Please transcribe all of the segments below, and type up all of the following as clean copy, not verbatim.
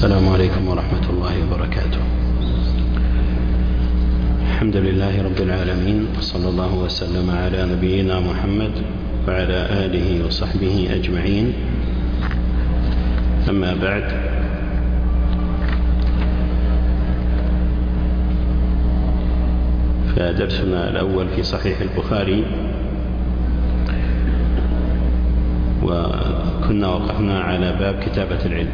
السلام عليكم ورحمة الله وبركاته. الحمد لله رب العالمين، وصلى الله وسلم على نبينا محمد وعلى آله وصحبه أجمعين. أما بعد، فدرسنا الأول في صحيح البخاري، وكنا وقفنا على باب كتابة العلم.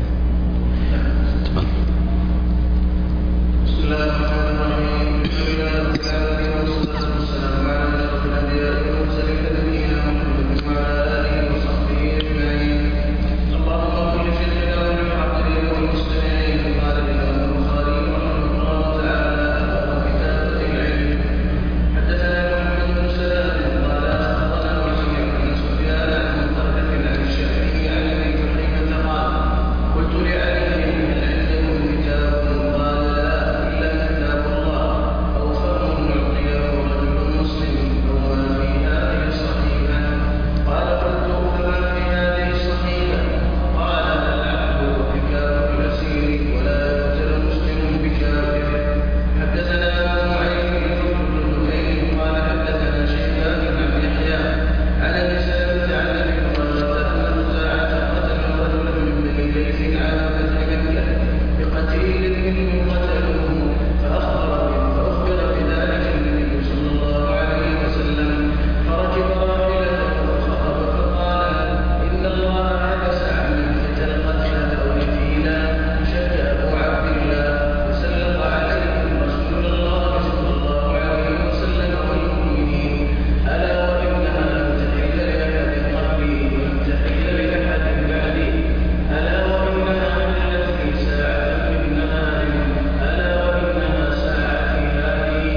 بسم الله الرحمن الرحيم. والصلاة والسلام على أشرف الأنبياء والمرسلين نبينا محمد وعلى آله وصحبه أجمعين. اللهم كل شيخنا وللحاضرين والمستمعين. قال الإمام البخاري رحمه الله تعالى: باب كتابة العلم. حدثنا محمد بن سلام قال أخبرنا وكيع عن سفيان عن طلحة عن الشافعي عن أبي جحيفة قال: قلت لعلي: هل عندكم كتاب؟ قال: لا، إلا كتاب الله أو فهم يعطيه رجل مسلم أو ما في هذه الصحيفة. قال: قلت: فما في هذه الصحيفة؟ قال: العبد وكتاب الأسير، ولا يقتل مسلم بكافر. حدثنا أبو نعيم بن دكين قال: حدثنا شيبان عن يحيى عن أبي سلمة عن أبي هريرة أن خزاعة قتل رجلا من بني ليث على فتح مكة بقتيل منهم قتلوه، فأخبر بذلك النبي صلى الله عليه وسلم، فركب راحلته وخطب فقال: إن الله حبس عن مكة القتلى والقتيلا. شك أبو عبد الله: فسلط عليكم رسول الله صلى الله عليه وسلم والمؤمنين: ألا وإنها لم تحل لأحد قبلي ولم تحل لأحد بعدي، ألا وإنها حلت في ساعة من نهار، ألا وإنها ساعتي هذه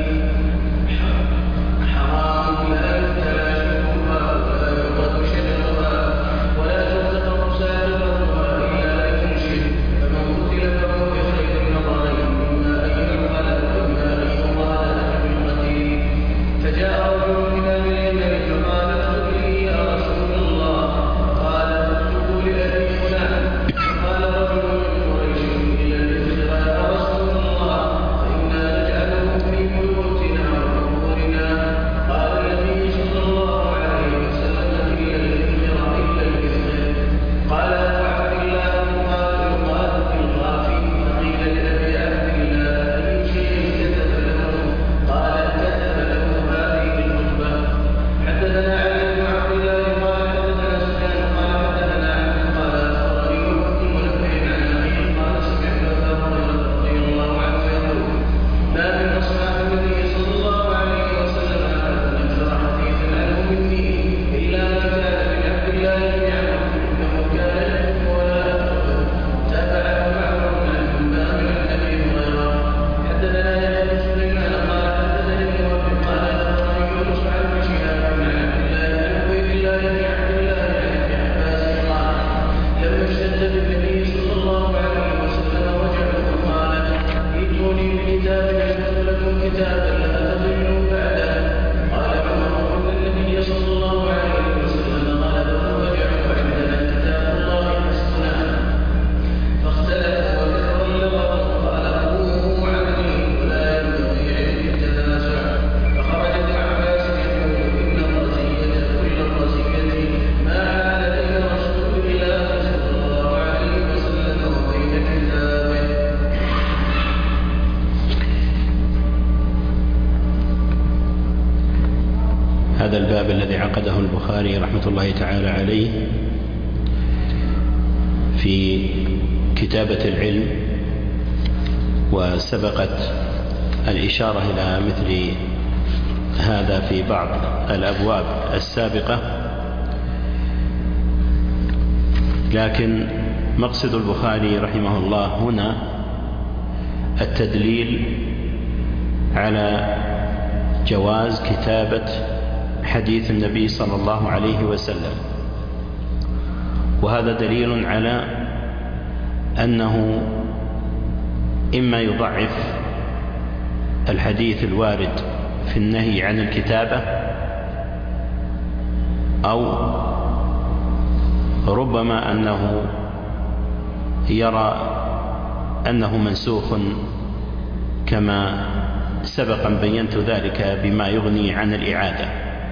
حرام، لا يبتلى شربها ولا يغض شجرها ولا تلتقط ساقطتها إلا لمنشد، فمن قتل فهو بخير النظرين، إما أن يعقل وإما أن يقال له بالقتيل. فجاء رجل من أهل اليمن فقال: اكتب لي يا رسول الله. قال: اكتبوا لأبي فلان. فقال رجل من قريش: إلى الإثر يا رسول الله، فإنا نجعله في بيوتنا وقبورنا. قال النبي صلى الله عليه وسلم: إلا الإثر إلا الإثر. قال أبو عبد الله: يقال في الغافي. فقيل لأبي عبد الله: أي شيء كتب له؟ قال: كتب له هذه الخطبة. حدثنا علي بن عبد الله قال حدثنا سفيان قال حدثنا عبد قال أخبرني وهب بن منبه عن أخيه قال: سمعت أبا هريرة رضي الله عنه يقول: ما من أصحاب النبي صلى الله عليه وسلم أحد أكثر حديثا عنه مني إلا ما كان من عبد الله بن عمرو، إنه كان يحب ولا يكره. تابعه معمر عن همام عن أبي هريرة. حدثنا يحيى بن سليمان قال حدثني ابن وهب قال أخبرني يونس عن ابن شهاب عن عبد الله عن عبيد الله بن عبد الله عن ابن عباس قال: لما اشتد بالنبي صلى الله عليه وسلم وجعه قال: ائتوني بكتاب يكتب لكم كتابا لا تضلوا بعده. قال عمر: إن النبي صلى الله عليه وسلم غلبه وجعه عندنا كتاب الله حسبنا. فاختلفوا وكثر اللغط، قال: قوموا عني ولا ينبغي عندي التنازع. فخرج ابن عباس يقول: إن الرزية كل الرزية ما حال بين رسول الله صلى الله عليه وسلم وبين كتابه. هذا الباب الذي عقده البخاري رحمة الله تعالى عليه في كتابة العلم، وسبقت الإشارة إلى مثل هذا في بعض الأبواب السابقة، لكن مقصد البخاري رحمه الله هنا التدليل على جواز كتابة حديث النبي صلى الله عليه وسلم، وهذا دليل على أنه إما يضعف الحديث الوارد في النهي عن الكتابة، أو ربما أنه يرى أنه منسوخ كما سبقا بينت ذلك بما يغني عن الإعادة.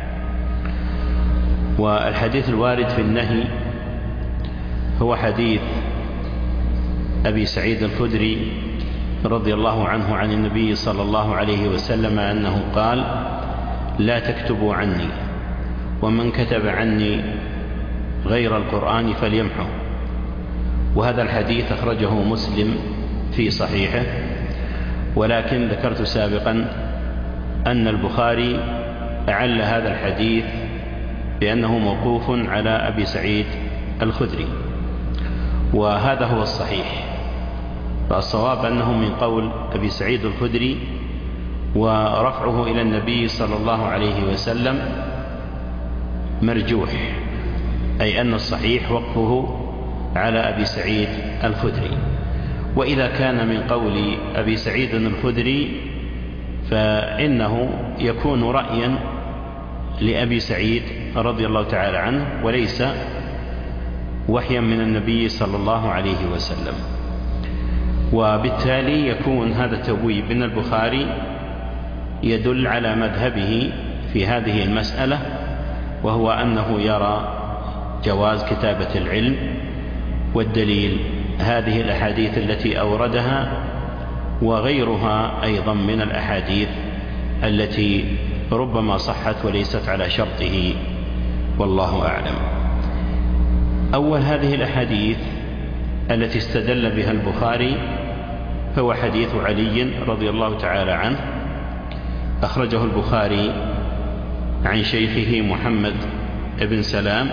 والحديث الوارد في النهي هو حديث أبي سعيد الخدري رضي الله عنه عن النبي صلى الله عليه وسلم أنه قال: لا تكتبوا عني، ومن كتب عني غير القرآن فليمحه. وهذا الحديث أخرجه مسلم في صحيحه، ولكن ذكرت سابقا أن البخاري أعل هذا الحديث بأنه موقوف على أبي سعيد الخدري، وهذا هو الصحيح. فالصواب أنه من قول أبي سعيد الخدري، ورفعه إلى النبي صلى الله عليه وسلم مرجوح، أي أن الصحيح وقفه على أبي سعيد الخدري. وإذا كان من قول أبي سعيد الخدري فإنه يكون رأيا لأبي سعيد رضي الله تعالى عنه، وليس وحيا من النبي صلى الله عليه وسلم. وبالتالي يكون هذا التبويب من البخاري يدل على مذهبه في هذه المسألة، وهو أنه يرى جواز كتابة العلم. والدليل هذه الأحاديث التي أوردها وغيرها أيضا من الأحاديث التي ربما صحت وليست على شرطه، والله أعلم. أول هذه الأحاديث التي استدل بها البخاري هو حديث علي رضي الله تعالى عنه، أخرجه البخاري عن شيخه محمد بن سلام،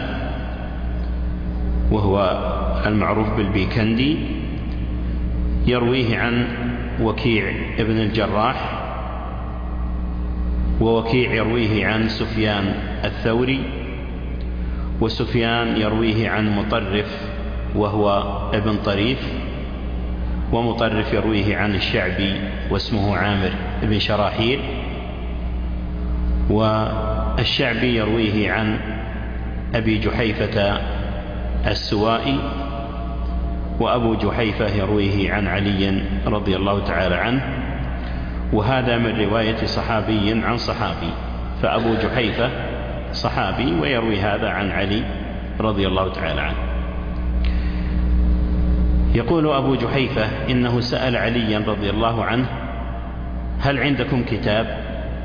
وهو المعروف بالبيكندي، يرويه عن وكيع بن الجراح، ووكيع يرويه عن سفيان الثوري، وسفيان يرويه عن مطرف وهو ابن طريف، ومطرف يرويه عن الشعبي واسمه عامر بن شراحيل، والشعبي يرويه عن أبي جحيفة السوائي، وأبو جحيفة يرويه عن علي رضي الله تعالى عنه. وهذا من رواية صحابي عن صحابي، فأبو جحيفة صحابي ويروي هذا عن علي رضي الله تعالى عنه. يقول أبو جحيفة إنه سأل عليا رضي الله عنه: هل عندكم كتاب؟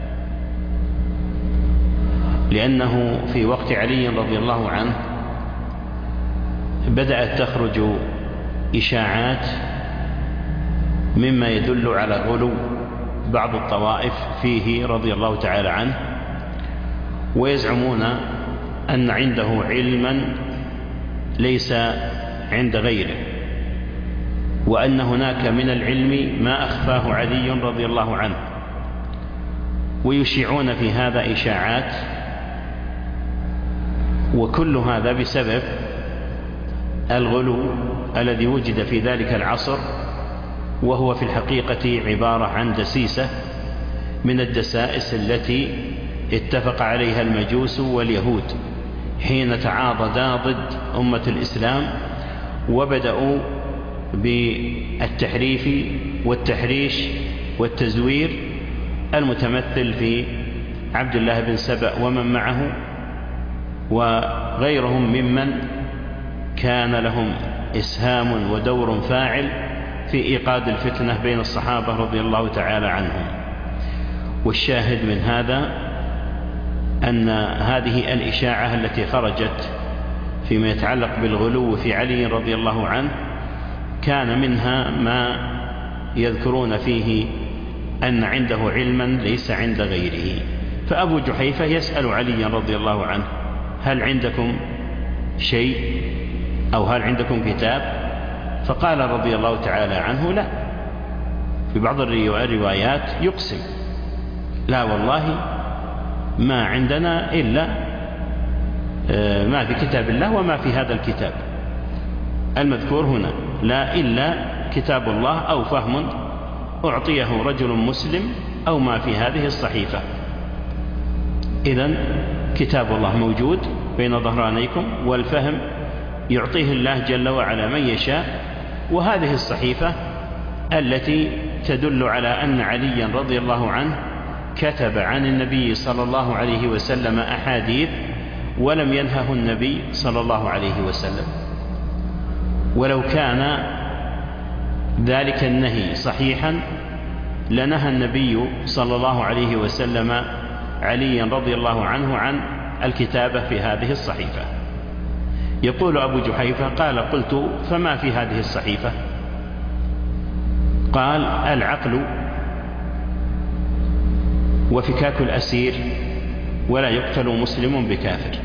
لأنه في وقت علي رضي الله عنه بدأت تخرج إشاعات مما يدل على غلو بعض الطوائف فيه رضي الله تعالى عنه، ويزعمون أن عنده علما ليس عند غيره، وأن هناك من العلم ما أخفاه علي رضي الله عنه، ويشيعون في هذا إشاعات. وكل هذا بسبب الغلو الذي وجد في ذلك العصر، وهو في الحقيقة عبارة عن دسيسة من الدسائس التي اتفق عليها المجوس واليهود حين تعاضدا ضد أمة الإسلام، وبدأوا بالتحريف والتحريش والتزوير المتمثل في عبد الله بن سبأ ومن معه وغيرهم ممن كان لهم إسهام ودور فاعل في إيقاد الفتنة بين الصحابة رضي الله تعالى عنهم. والشاهد من هذا أن هذه الإشاعة التي خرجت فيما يتعلق بالغلو في علي رضي الله عنه كان منها ما يذكرون فيه أن عنده علما ليس عند غيره. فأبو جحيفة يسأل علي رضي الله عنه: هل عندكم شيء أو هل عندكم كتاب؟ فقال رضي الله تعالى عنه: لا. في بعض الروايات يقسم: لا والله ما عندنا إلا ما في كتاب الله وما في هذا الكتاب المذكور هنا، لا إلا كتاب الله أو فهم أعطيه رجل مسلم أو ما في هذه الصحيفة. إذن كتاب الله موجود بين ظهرانيكم، والفهم يعطيه الله جل وعلا من يشاء، وهذه الصحيفة التي تدل على أن عليا رضي الله عنه كتب عن النبي صلى الله عليه وسلم أحاديث ولم ينهه النبي صلى الله عليه وسلم. ولو كان ذلك النهي صحيحا لنهى النبي صلى الله عليه وسلم عليا رضي الله عنه عن الكتابة في هذه الصحيفة. يقول أبو جحيفة قال قلت فما في هذه الصحيفة؟ قال العقل وفكاك الأسير ولا يقتل مسلم بكافر.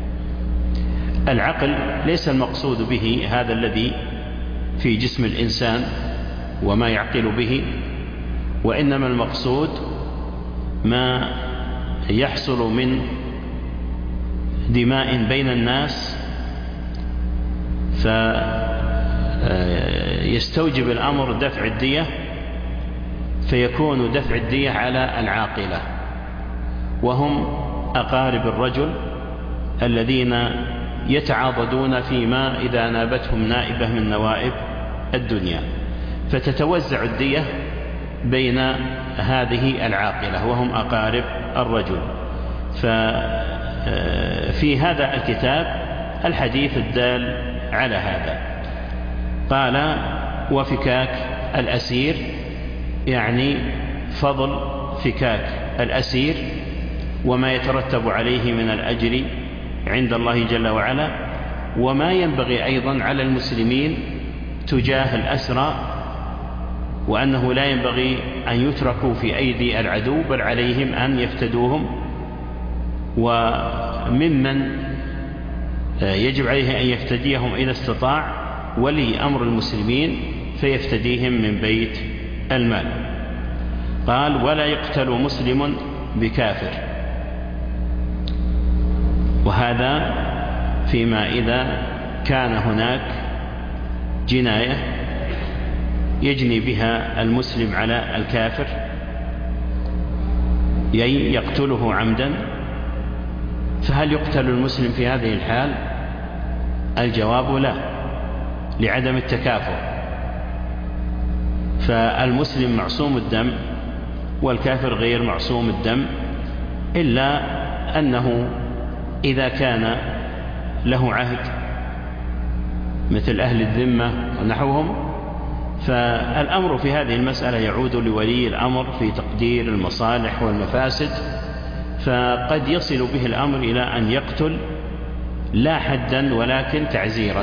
العقل ليس المقصود به هذا الذي في جسم الإنسان وما يعقل به، وإنما المقصود ما يحصل من دماء بين الناس فيستوجب الأمر دفع الدية، فيكون دفع الدية على العاقلة وهم أقارب الرجل الذين يتعاضدون فيما إذا نابتهم نائبة من نوائب الدنيا، فتتوزع الدية بين هذه العاقلة وهم أقارب الرجل. ففي هذا الكتاب الحديث الدال على هذا. قال وفكاك الأسير، يعني فضل فكاك الأسير وما يترتب عليه من الأجر عند الله جل وعلا، وما ينبغي أيضا على المسلمين تجاه الأسرى، وأنه لا ينبغي أن يتركوا في أيدي العدو بل عليهم أن يفتدوهم، وممن يجب عليه أن يفتديهم إذا استطاع ولي أمر المسلمين فيفتديهم من بيت المال. قال ولا يقتل مسلم بكافر، وهذا فيما إذا كان هناك جناية يجني بها المسلم على الكافر يقتله عمدا، فهل يقتل المسلم في هذه الحال؟ الجواب لا، لعدم التكافؤ، فالمسلم معصوم الدم والكافر غير معصوم الدم، إلا أنه إذا كان له عهد مثل أهل الذمة ونحوهم، فالأمر في هذه المسألة يعود لولي الأمر في تقدير المصالح والمفاسد، فقد يصل به الأمر إلى أن يقتل لا حدا ولكن تعزيرا.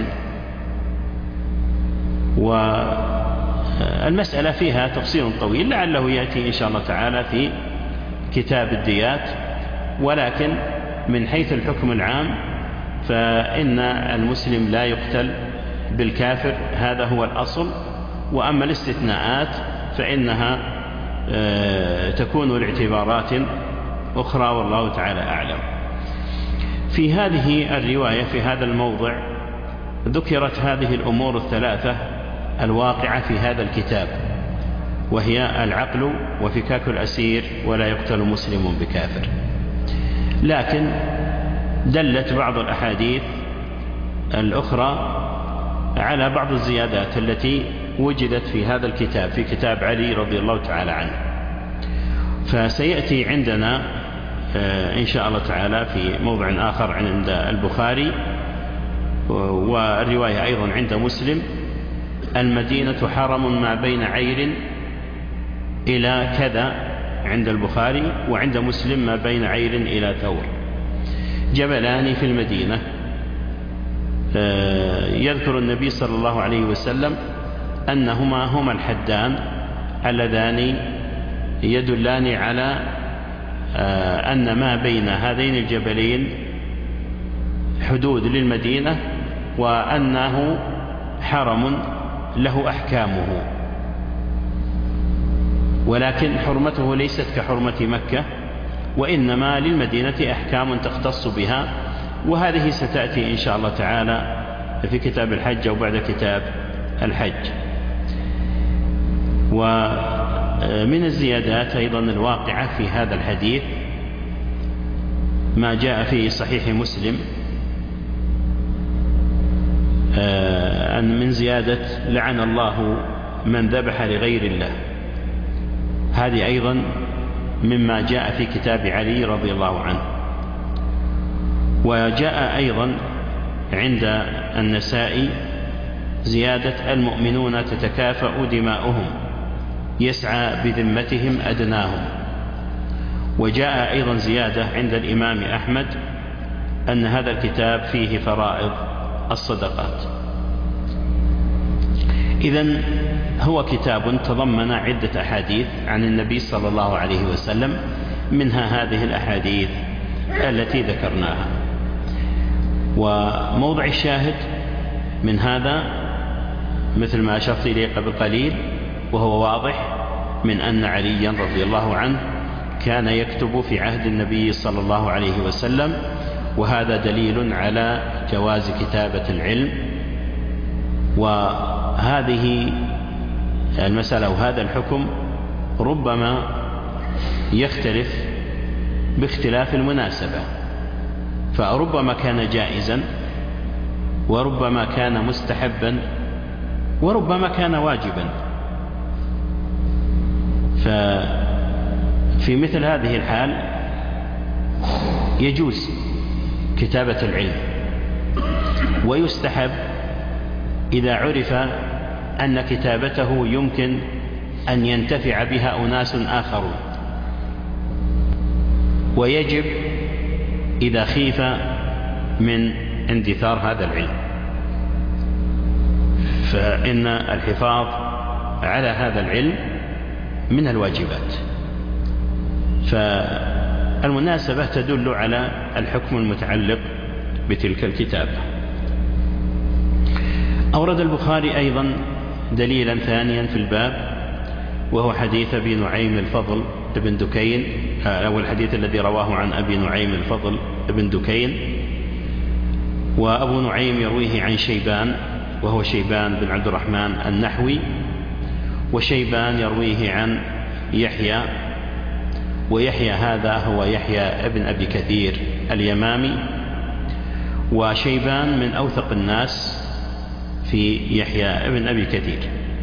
والمسألة فيها تفصيل طويل لعله يأتي إن شاء الله تعالى في كتاب الديات، ولكن من حيث الحكم العام فإن المسلم لا يقتل بالكافر، هذا هو الأصل. وأما الاستثناءات فإنها تكون لاعتبارات أخرى والله تعالى أعلم. في هذه الرواية في هذا الموضع ذكرت هذه الأمور الثلاثة الواقعة في هذا الكتاب، وهي العقل وفكاك الأسير ولا يقتل مسلم بكافر. لكن دلت بعض الأحاديث الأخرى على بعض الزيادات التي وجدت في هذا الكتاب، في كتاب علي رضي الله تعالى عنه. فسيأتي عندنا إن شاء الله تعالى في موضع آخر عند البخاري، والرواية أيضا عند مسلم: المدينة حرم ما بين عير إلى كذا عند البخاري، وعند مسلم ما بين عير إلى ثور، جبلان في المدينة. يذكر النبي صلى الله عليه وسلم أنهما هما الحدان اللذان يدلان على أن ما بين هذين الجبلين حدود للمدينة، وأنه حرم له أحكامه، ولكن حرمته ليست كحرمة مكة، وإنما للمدينة أحكام تختص بها، وهذه ستأتي إن شاء الله تعالى في كتاب الحج أو بعد كتاب الحج. ومن الزيادات أيضا الواقعة في هذا الحديث ما جاء في صحيح مسلم أن من زيادة: لعن الله من ذبح لغير الله. هذه أيضا مما جاء في كتاب علي رضي الله عنه. وجاء أيضا عند النسائي زيادة المؤمنون تتكافأ دماؤهم يسعى بذمتهم أدناهم. وجاء أيضا زيادة عند الإمام أحمد أن هذا الكتاب فيه فرائض الصدقات. إذن هو كتاب تضمن عدة أحاديث عن النبي صلى الله عليه وسلم، منها هذه الأحاديث التي ذكرناها. وموضع الشاهد من هذا مثل ما أشرت إليه قبل قليل، وهو واضح من أن عليا رضي الله عنه كان يكتب في عهد النبي صلى الله عليه وسلم، وهذا دليل على جواز كتابة العلم. وهذه المسألة وهذا الحكم ربما يختلف باختلاف المناسبة، فربما كان جائزا، وربما كان مستحبا، وربما كان واجبا. ففي مثل هذه الحال يجوز كتابة العلم، ويستحب إذا عرف أن كتابته يمكن أن ينتفع بها أناس آخرون، ويجب إذا خيف من اندثار هذا العلم، فإن الحفاظ على هذا العلم من الواجبات. فالمناسبة تدل على الحكم المتعلق بتلك الكتابة. أورد البخاري أيضا دليلا ثانيا في الباب، وهو حديث أبي نعيم الفضل بن دكين، أو الحديث الذي رواه عن أبي نعيم الفضل بن دكين. وأبو نعيم يرويه عن شيبان، وهو شيبان بن عبد الرحمن النحوي، وشيبان يرويه عن يحيى، ويحيى هذا هو يحيى ابن أبي كثير اليمامي، وشيبان من أوثق الناس في يحيى ابن أبي كثير.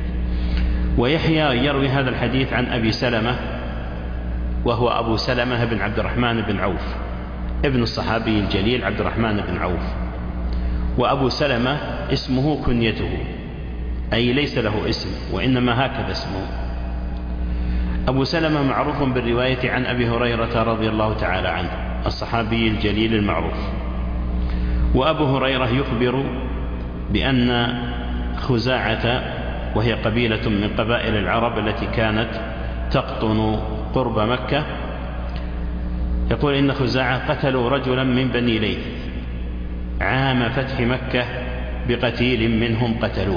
ويحيى يروي هذا الحديث عن أبي سلمة، وهو أبو سلمة بن عبد الرحمن بن عوف ابن الصحابي الجليل عبد الرحمن بن عوف. وأبو سلمة اسمه كنيته، أي ليس له اسم، وإنما هكذا اسمه. أبو سلمة معروف بالرواية عن أبي هريرة رضي الله تعالى عنه، الصحابي الجليل المعروف. وأبو هريرة يخبر بأن خزاعة، وهي قبيلة من قبائل العرب التي كانت تقطن قرب مكة، يقول إن خزاعة قتلوا رجلا من بني ليث عام فتح مكة بقتيل منهم قتلوه،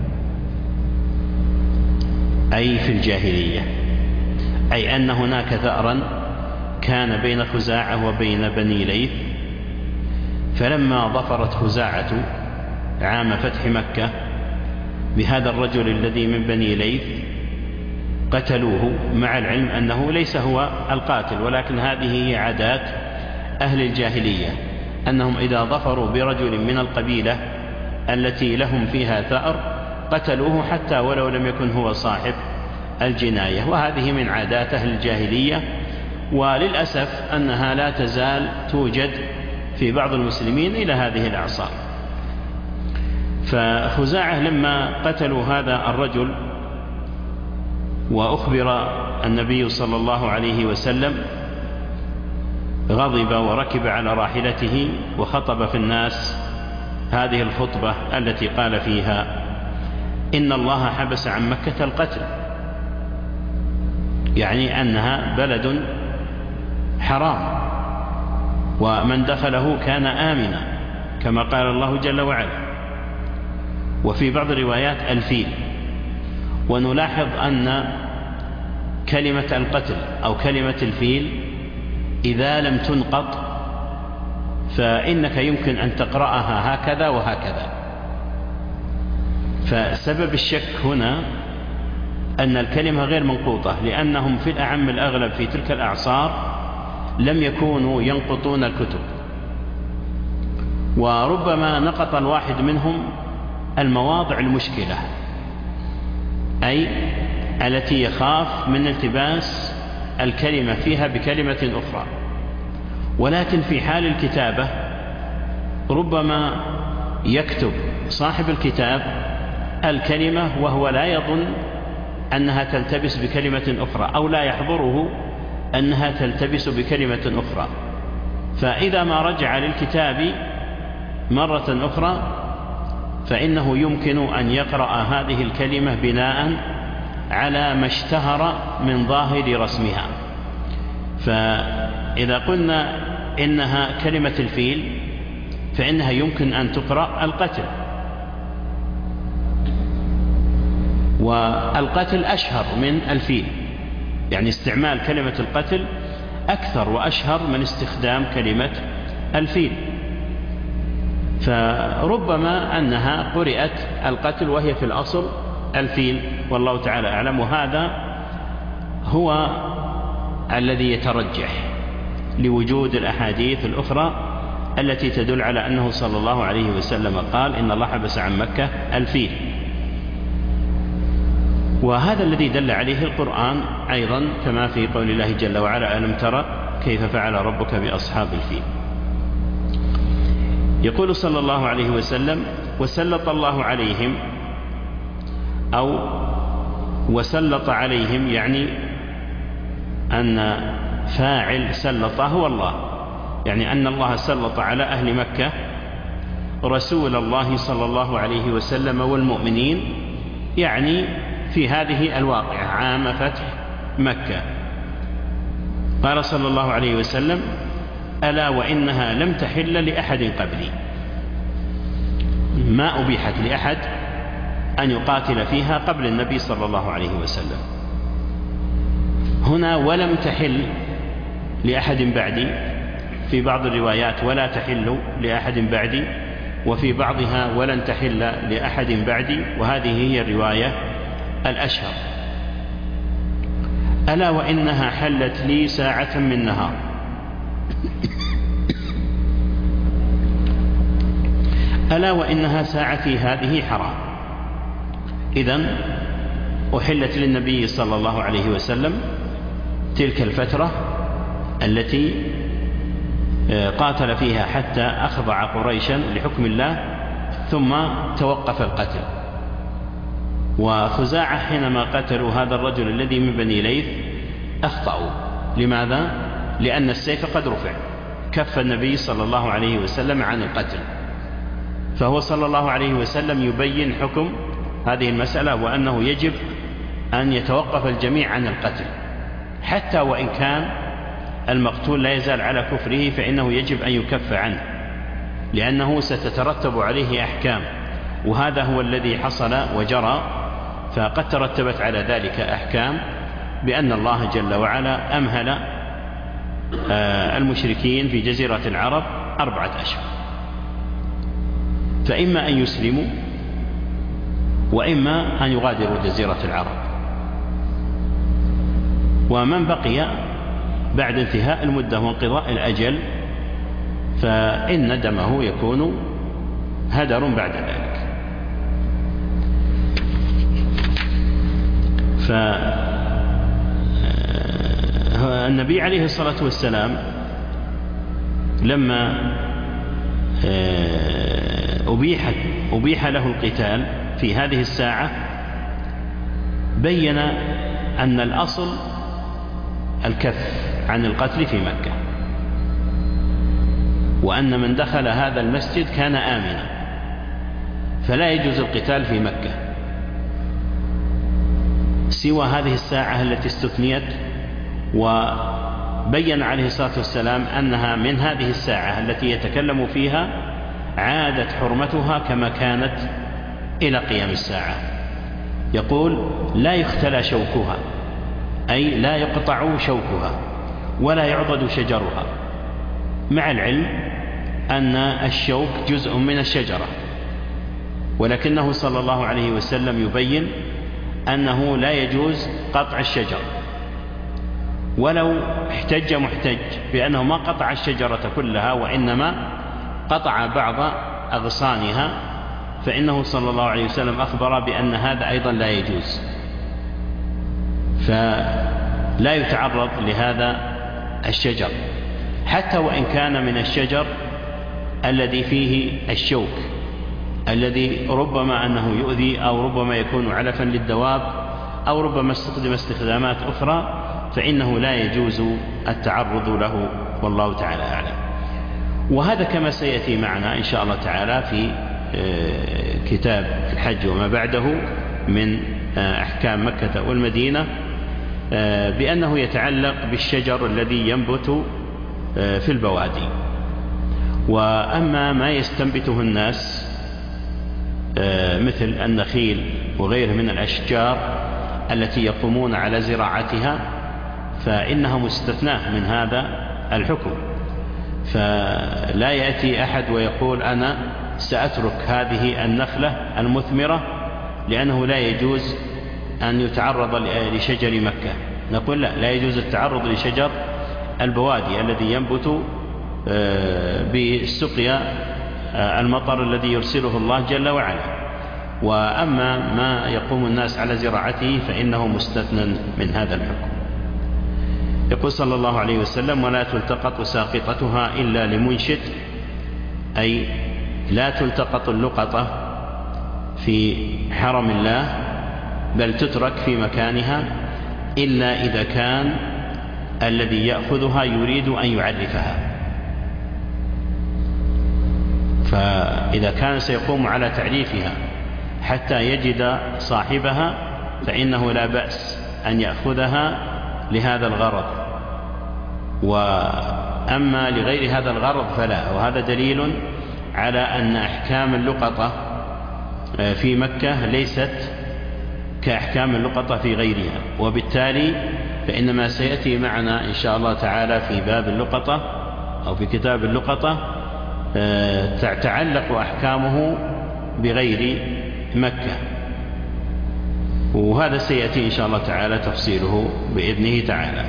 أي في الجاهلية، أي أن هناك ثأرا كان بين خزاعة وبين بني ليث، فلما ظفرت خزاعة عام فتح مكة بهذا الرجل الذي من بني ليث قتلوه، مع العلم أنه ليس هو القاتل، ولكن هذه هي عادات أهل الجاهلية، أنهم إذا ظفروا برجل من القبيلة التي لهم فيها ثأر قتلوه حتى ولو لم يكن هو صاحب الجناية. وهذه من عادات أهل الجاهلية، وللأسف أنها لا تزال توجد في بعض المسلمين إلى هذه الأعصار. فخزاعة لما قتلوا هذا الرجل وأخبر النبي صلى الله عليه وسلم غضب وركب على راحلته وخطب في الناس هذه الخطبة التي قال فيها إن الله حبس عن مكة القتل، يعني أنها بلد حرام ومن دخله كان آمنا كما قال الله جل وعلا. وفي بعض الروايات الفيل. ونلاحظ أن كلمة القتل أو كلمة الفيل إذا لم تنقط فإنك يمكن أن تقرأها هكذا وهكذا. فسبب الشك هنا أن الكلمة غير منقوطة، لأنهم في الأعم الأغلب في تلك الأعصار لم يكونوا ينقطون الكتب، وربما نقط الواحد منهم المواضع المشكلة، أي التي يخاف من التباس الكلمة فيها بكلمة أخرى. ولكن في حال الكتابة ربما يكتب صاحب الكتاب الكلمة وهو لا يظن أنها تلتبس بكلمة أخرى، أو لا يحضره أنها تلتبس بكلمة أخرى، فإذا ما رجع للكتاب مرة أخرى فإنه يمكن أن يقرأ هذه الكلمة بناء على ما اشتهر من ظاهر رسمها. فإذا قلنا إنها كلمة الفيل فإنها يمكن أن تقرأ القتل، والقتل أشهر من الفيل، يعني استعمال كلمة القتل أكثر وأشهر من استخدام كلمة الفيل، فربما أنها قرأت القتل وهي في الأصل الفيل، والله تعالى أعلم. وهذا هو الذي يترجح لوجود الأحاديث الأخرى التي تدل على أنه صلى الله عليه وسلم قال إن الله حبس عن مكة الفيل، وهذا الذي دل عليه القرآن أيضا، كما في قول الله جل وعلا ألم ترى كيف فعل ربك بأصحاب الفيل. يقول صلى الله عليه وسلم وسلط الله عليهم، أو وسلط عليهم، يعني أن فاعل سلط هو الله، يعني أن الله سلط على أهل مكة رسول الله صلى الله عليه وسلم والمؤمنين، يعني في هذه الواقعة عام فتح مكة. قال صلى الله عليه وسلم ألا وإنها لم تحل لأحد قبلي، ما أبيحت لأحد أن يقاتل فيها قبل النبي صلى الله عليه وسلم. هنا ولم تحل لأحد بعدي، في بعض الروايات ولا تحل لأحد بعدي، وفي بعضها ولن تحل لأحد بعدي، وهذه هي الرواية الأشهر. ألا وإنها حلت لي ساعة من نهار، ألا وإنها ساعتي هذه حرام. إذن أحلت للنبي صلى الله عليه وسلم تلك الفترة التي قاتل فيها حتى أخضع قريشا لحكم الله، ثم توقف القتل. وخزاعة حينما قتلوا هذا الرجل الذي من بني ليث أخطأوا. لماذا؟ لأن السيف قد رفع، كف النبي صلى الله عليه وسلم عن القتل، فهو صلى الله عليه وسلم يبين حكم هذه المسألة، وأنه يجب أن يتوقف الجميع عن القتل، حتى وإن كان المقتول لا يزال على كفره فإنه يجب أن يكف عنه، لأنه ستترتب عليه أحكام، وهذا هو الذي حصل وجرى. فقد ترتبت على ذلك أحكام بأن الله جل وعلا أمهل المشركين في جزيرة العرب 4 أشهر، فإما أن يسلموا وإما أن يغادروا جزيرة العرب، ومن بقي بعد انتهاء المدة وانقضاء الأجل فإن دمه يكون هدر بعد ذلك. فالنبي عليه الصلاة والسلام لما أبيح له القتال في هذه الساعة بين أن الأصل الكف عن القتل في مكة، وأن من دخل هذا المسجد كان آمنا، فلا يجوز القتال في مكة سوى هذه الساعة التي استثنيت. وبين عليه الصلاة والسلام أنها من هذه الساعة التي يتكلم فيها عادت حرمتها كما كانت إلى قيام الساعة. يقول لا يختلى شوكها، أي لا يقطع شوكها ولا يعضد شجرها، مع العلم أن الشوك جزء من الشجرة، ولكنه صلى الله عليه وسلم يبين أنه لا يجوز قطع الشجر، ولو احتج محتج بأنه ما قطع الشجرة كلها وإنما قطع بعض أغصانها، فإنه صلى الله عليه وسلم أخبر بأن هذا أيضا لا يجوز، فلا يتعرض لهذا الشجر، حتى وإن كان من الشجر الذي فيه الشوك الذي ربما أنه يؤذي أو ربما يكون علفا للدواب أو ربما استخدم استخدامات أخرى، فإنه لا يجوز التعرض له، والله تعالى أعلم. وهذا كما سيأتي معنا إن شاء الله تعالى في كتاب الحج وما بعده من أحكام مكة والمدينة، بأنه يتعلق بالشجر الذي ينبت في البوادي. وأما ما يستنبته الناس مثل النخيل وغيره من الأشجار التي يقومون على زراعتها فإنها مستثناة من هذا الحكم، فلا يأتي أحد ويقول أنا سأترك هذه النخلة المثمرة لأنه لا يجوز أن يتعرض لشجر مكة. نقول لا يجوز التعرض لشجر البوادي الذي ينبت بسقيا المطر الذي يرسله الله جل وعلا. وأما ما يقوم الناس على زراعته فإنه مستثنى من هذا الحكم. يقول صلى الله عليه وسلم: ولا تلتقط ساقطتها إلا لمنشد، أي لا تلتقط اللقطة في حرم الله بل تترك في مكانها إلا إذا كان الذي يأخذها يريد أن يعرفها. فإذا كان سيقوم على تعريفها حتى يجد صاحبها فإنه لا بأس أن يأخذها لهذا الغرض. وأما لغير هذا الغرض فلا. وهذا دليل على أن أحكام اللقطة في مكة ليست كأحكام اللقطة في غيرها. وبالتالي فإن ما سيأتي معنا إن شاء الله تعالى في باب اللقطة أو في كتاب اللقطة تتعلق أحكامه بغير مكة، وهذا سيأتي إن شاء الله تعالى تفصيله بإذنه تعالى.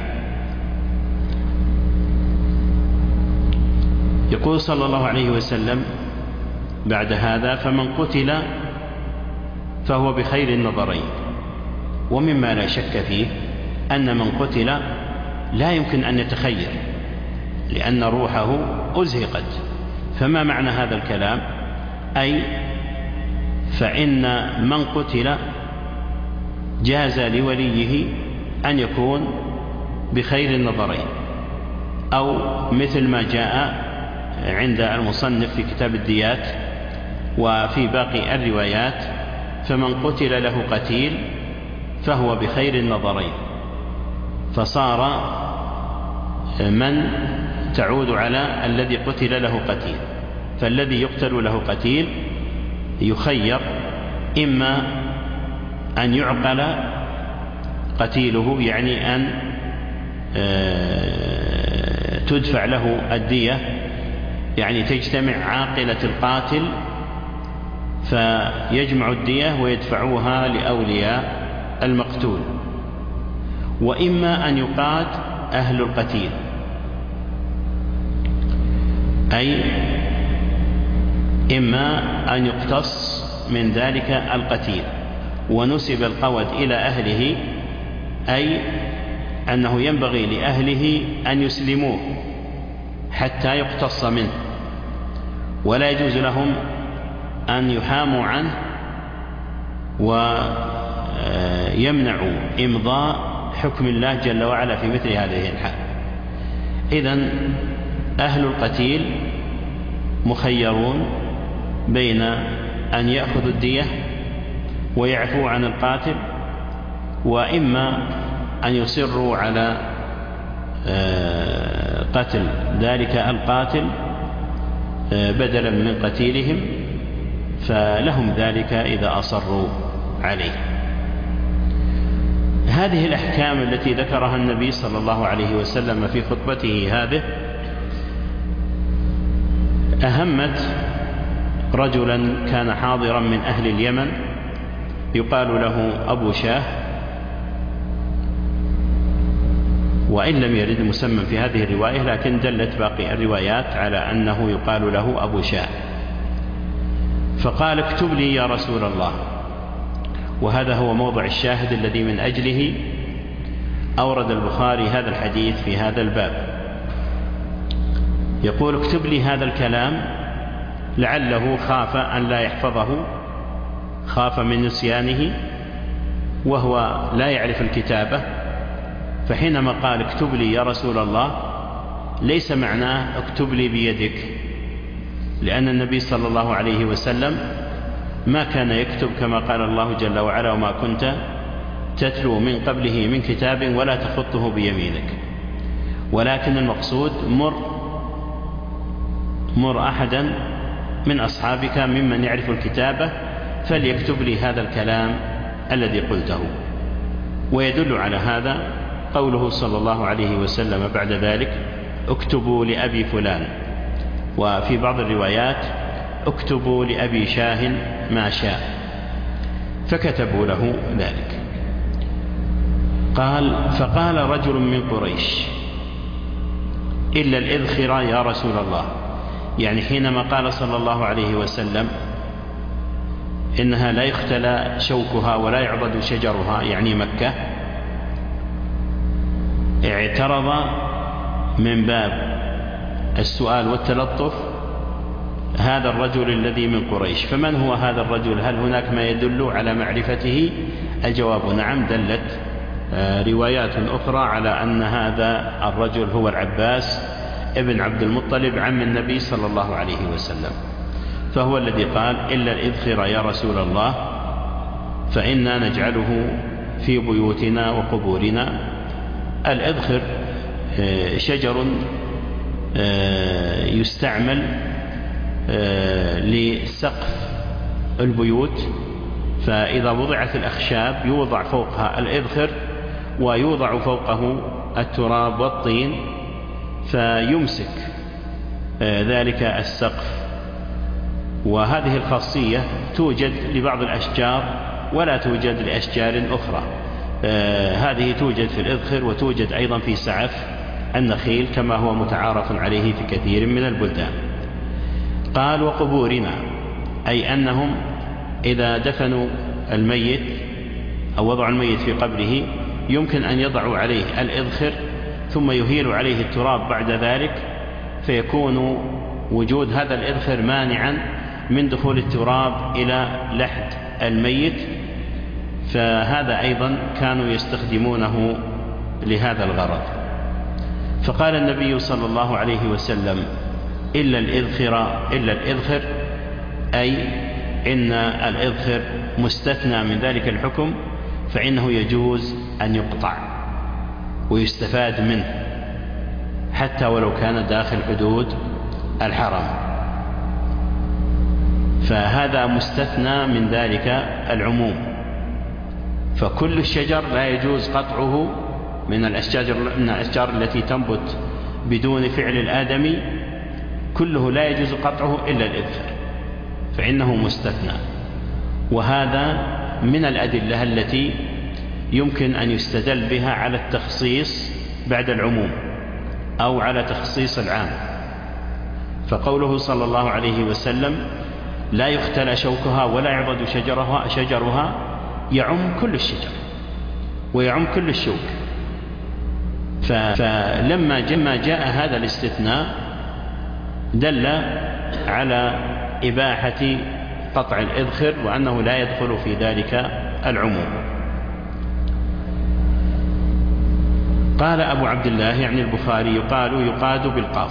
يقول صلى الله عليه وسلم بعد هذا: فمن قتل فهو بخير النظرين. ومما لا شك فيه أن من قتل لا يمكن أن يتخير لأن روحه أزهقت. فما معنى هذا الكلام؟ أي فإن من قتل جاز لوليه أن يكون بخير النظرين، أو مثل ما جاء عند المصنف في كتاب الديات وفي باقي الروايات: فمن قتل له قتيل فهو بخير النظرين. فصار من تعود على الذي قتل له قتيل، فالذي يقتل له قتيل يخير إما أن يعقل قتيله، يعني أن تدفع له الدية، يعني تجتمع عاقلة القاتل فيجمع الدية ويدفعوها لأولياء المقتول، وإما أن يقاد أهل القتيل، أي إما أن يقتص من ذلك القتيل ونسب القود إلى أهله، أي أنه ينبغي لأهله أن يسلموه حتى يقتص منه، ولا يجوز لهم أن يحاموا عنه ويمنعوا إمضاء حكم الله جل وعلا في مثل هذه الحال. إذن أهل القتيل مخيرون بين أن يأخذوا الدية ويعفوا عن القاتل، وإما أن يصروا على قتل ذلك القاتل بدلا من قتيلهم، فلهم ذلك إذا أصروا عليه. هذه الأحكام التي ذكرها النبي صلى الله عليه وسلم في خطبته هذه أهمت رجلا كان حاضرا من أهل اليمن يقال له أبو شاه، وإن لم يرد مسمى في هذه الرواية لكن دلت باقي الروايات على أنه يقال له أبو شاه. فقال: اكتب لي يا رسول الله. وهذا هو موضع الشاهد الذي من أجله أورد البخاري هذا الحديث في هذا الباب. يقول: اكتب لي هذا الكلام، لعله خاف أن لا يحفظه، خاف من نسيانه وهو لا يعرف الكتابة، فحينما قال اكتب لي يا رسول الله ليس معناه اكتب لي بيدك، لأن النبي صلى الله عليه وسلم ما كان يكتب كما قال الله جل وعلا: وما كنت تتلو من قبله من كتاب ولا تخطه بيمينك. ولكن المقصود مر أحدا من أصحابك ممن يعرف الكتابة فليكتب لي هذا الكلام الذي قلته. ويدل على هذا قوله صلى الله عليه وسلم بعد ذلك: اكتبوا لأبي فلان، وفي بعض الروايات: اكتبوا لأبي شاه ما شاء، فكتبوا له ذلك. قال: فقال رجل من قريش: إلا الإذخر يا رسول الله. يعني حينما قال صلى الله عليه وسلم إنها لا يختلى شوكها ولا يعضد شجرها، يعني مكة، اعترض من باب السؤال والتلطف هذا الرجل الذي من قريش. فمن هو هذا الرجل؟ هل هناك ما يدل على معرفته؟ الجواب نعم، دلت روايات أخرى على أن هذا الرجل هو العباس ابن عبد المطلب عم النبي صلى الله عليه وسلم، فهو الذي قال: إلا الإذخر يا رسول الله، فإنا نجعله في بيوتنا وقبورنا. الإذخر شجر يستعمل لسقف البيوت، فإذا وضعت الأخشاب يوضع فوقها الإذخر ويوضع فوقه التراب والطين فيمسك ذلك السقف. وهذه الخاصية توجد لبعض الأشجار ولا توجد لأشجار أخرى. هذه توجد في الإذخر وتوجد أيضا في سعف النخيل كما هو متعارف عليه في كثير من البلدان. قال: وقبورنا، أي أنهم إذا دفنوا الميت أو وضعوا الميت في قبره يمكن أن يضعوا عليه الإذخر ثم يهيل عليه التراب بعد ذلك، فيكون وجود هذا الإذخر مانعا من دخول التراب إلى لحد الميت، فهذا أيضا كانوا يستخدمونه لهذا الغرض. فقال النبي صلى الله عليه وسلم: إلا الإذخر، أي إن الإذخر مستثنى من ذلك الحكم، فإنه يجوز أن يقطع ويستفاد منه حتى ولو كان داخل حدود الحرم، فهذا مستثنى من ذلك العموم. فكل الشجر لا يجوز قطعه من الأشجار التي تنبت بدون فعل الآدمي، كله لا يجوز قطعه إلا الإذخر، فإنه مستثنى. وهذا من الأدلة التي يمكن أن يستدل بها على التخصيص بعد العموم أو على تخصيص العام. فقوله صلى الله عليه وسلم: لا يختلى شوكها ولا يعضد شجرها، يعم كل الشجر ويعم كل الشوك. فلما جاء هذا الاستثناء دل على إباحة قطع الإذخر وأنه لا يدخل في ذلك العموم. قال أبو عبد الله يعني البخاري: يقاد بالقاف،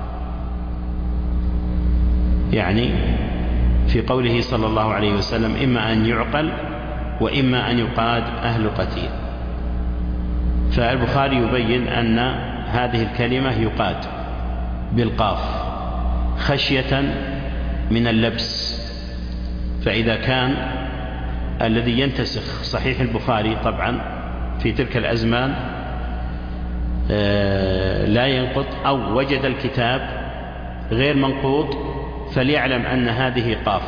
يعني في قوله صلى الله عليه وسلم إما أن يعقل وإما أن يقاد أهل القتيل. فالبخاري يبين أن هذه الكلمة يقاد بالقاف خشية من اللبس. فإذا كان الذي ينتسخ صحيح البخاري طبعا في تلك الأزمان لا ينقض أو وجد الكتاب غير منقوض فليعلم أن هذه قاف،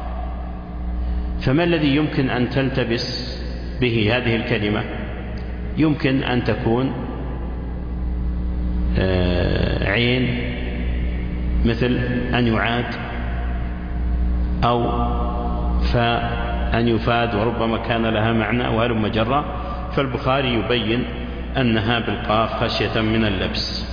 فما الذي يمكن أن تلتبس به هذه الكلمة؟ يمكن أن تكون عين مثل أن يعاد، أو فاء أن يفاد وربما كان لها معنى وهلم جرا. فالبخاري يبين أنها بالقاف خشية من اللبس.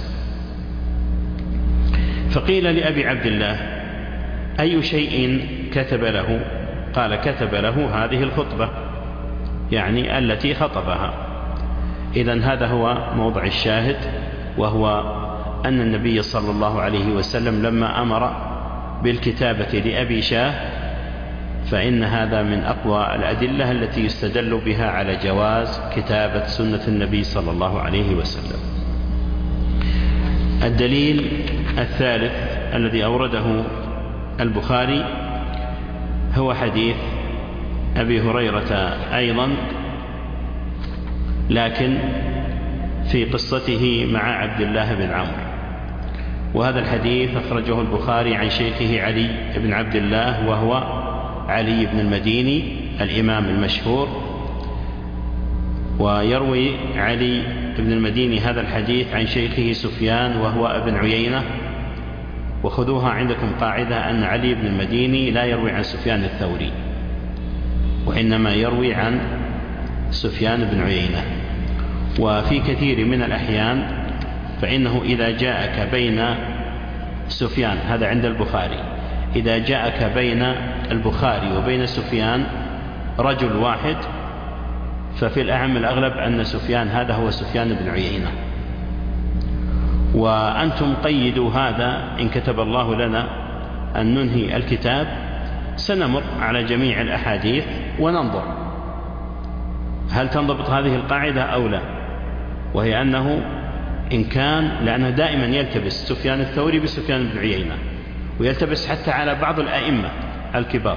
فقيل لأبي عبد الله: أي شيء كتب له؟ قال: كتب له هذه الخطبة، يعني التي خطبها. إذن هذا هو موضع الشاهد، وهو أن النبي صلى الله عليه وسلم لما أمر بالكتابة لأبي شاه فإن هذا من أقوى الأدلة التي يستدل بها على جواز كتابة سنة النبي صلى الله عليه وسلم. الدليل الثالث الذي أورده البخاري هو حديث أبي هريرة أيضا، لكن في قصته مع عبد الله بن عمرو. وهذا الحديث أخرجه البخاري عن شيخه علي بن عبد الله، وهو علي بن المديني الإمام المشهور. ويروي علي بن المديني هذا الحديث عن شيخه سفيان وهو ابن عيينة. وخذوها عندكم قاعدة أن علي بن المديني لا يروي عن سفيان الثوري، وإنما يروي عن سفيان بن عيينة. وفي كثير من الأحيان فإنه إذا جاءك بين سفيان، هذا عند البخاري، إذا جاءك بين البخاري وبين سفيان رجل واحد ففي الأعم الأغلب أن سفيان هذا هو سفيان بن عيينة. وأنتم قيدوا هذا: إن كتب الله لنا أن ننهي الكتاب سنمر على جميع الأحاديث وننظر هل تنضبط هذه القاعدة أو لا، وهي أنه إن كان، لأنه دائما يلتبس سفيان الثوري بسفيان بن عيينة، ويلتبس حتى على بعض الأئمة الكبار،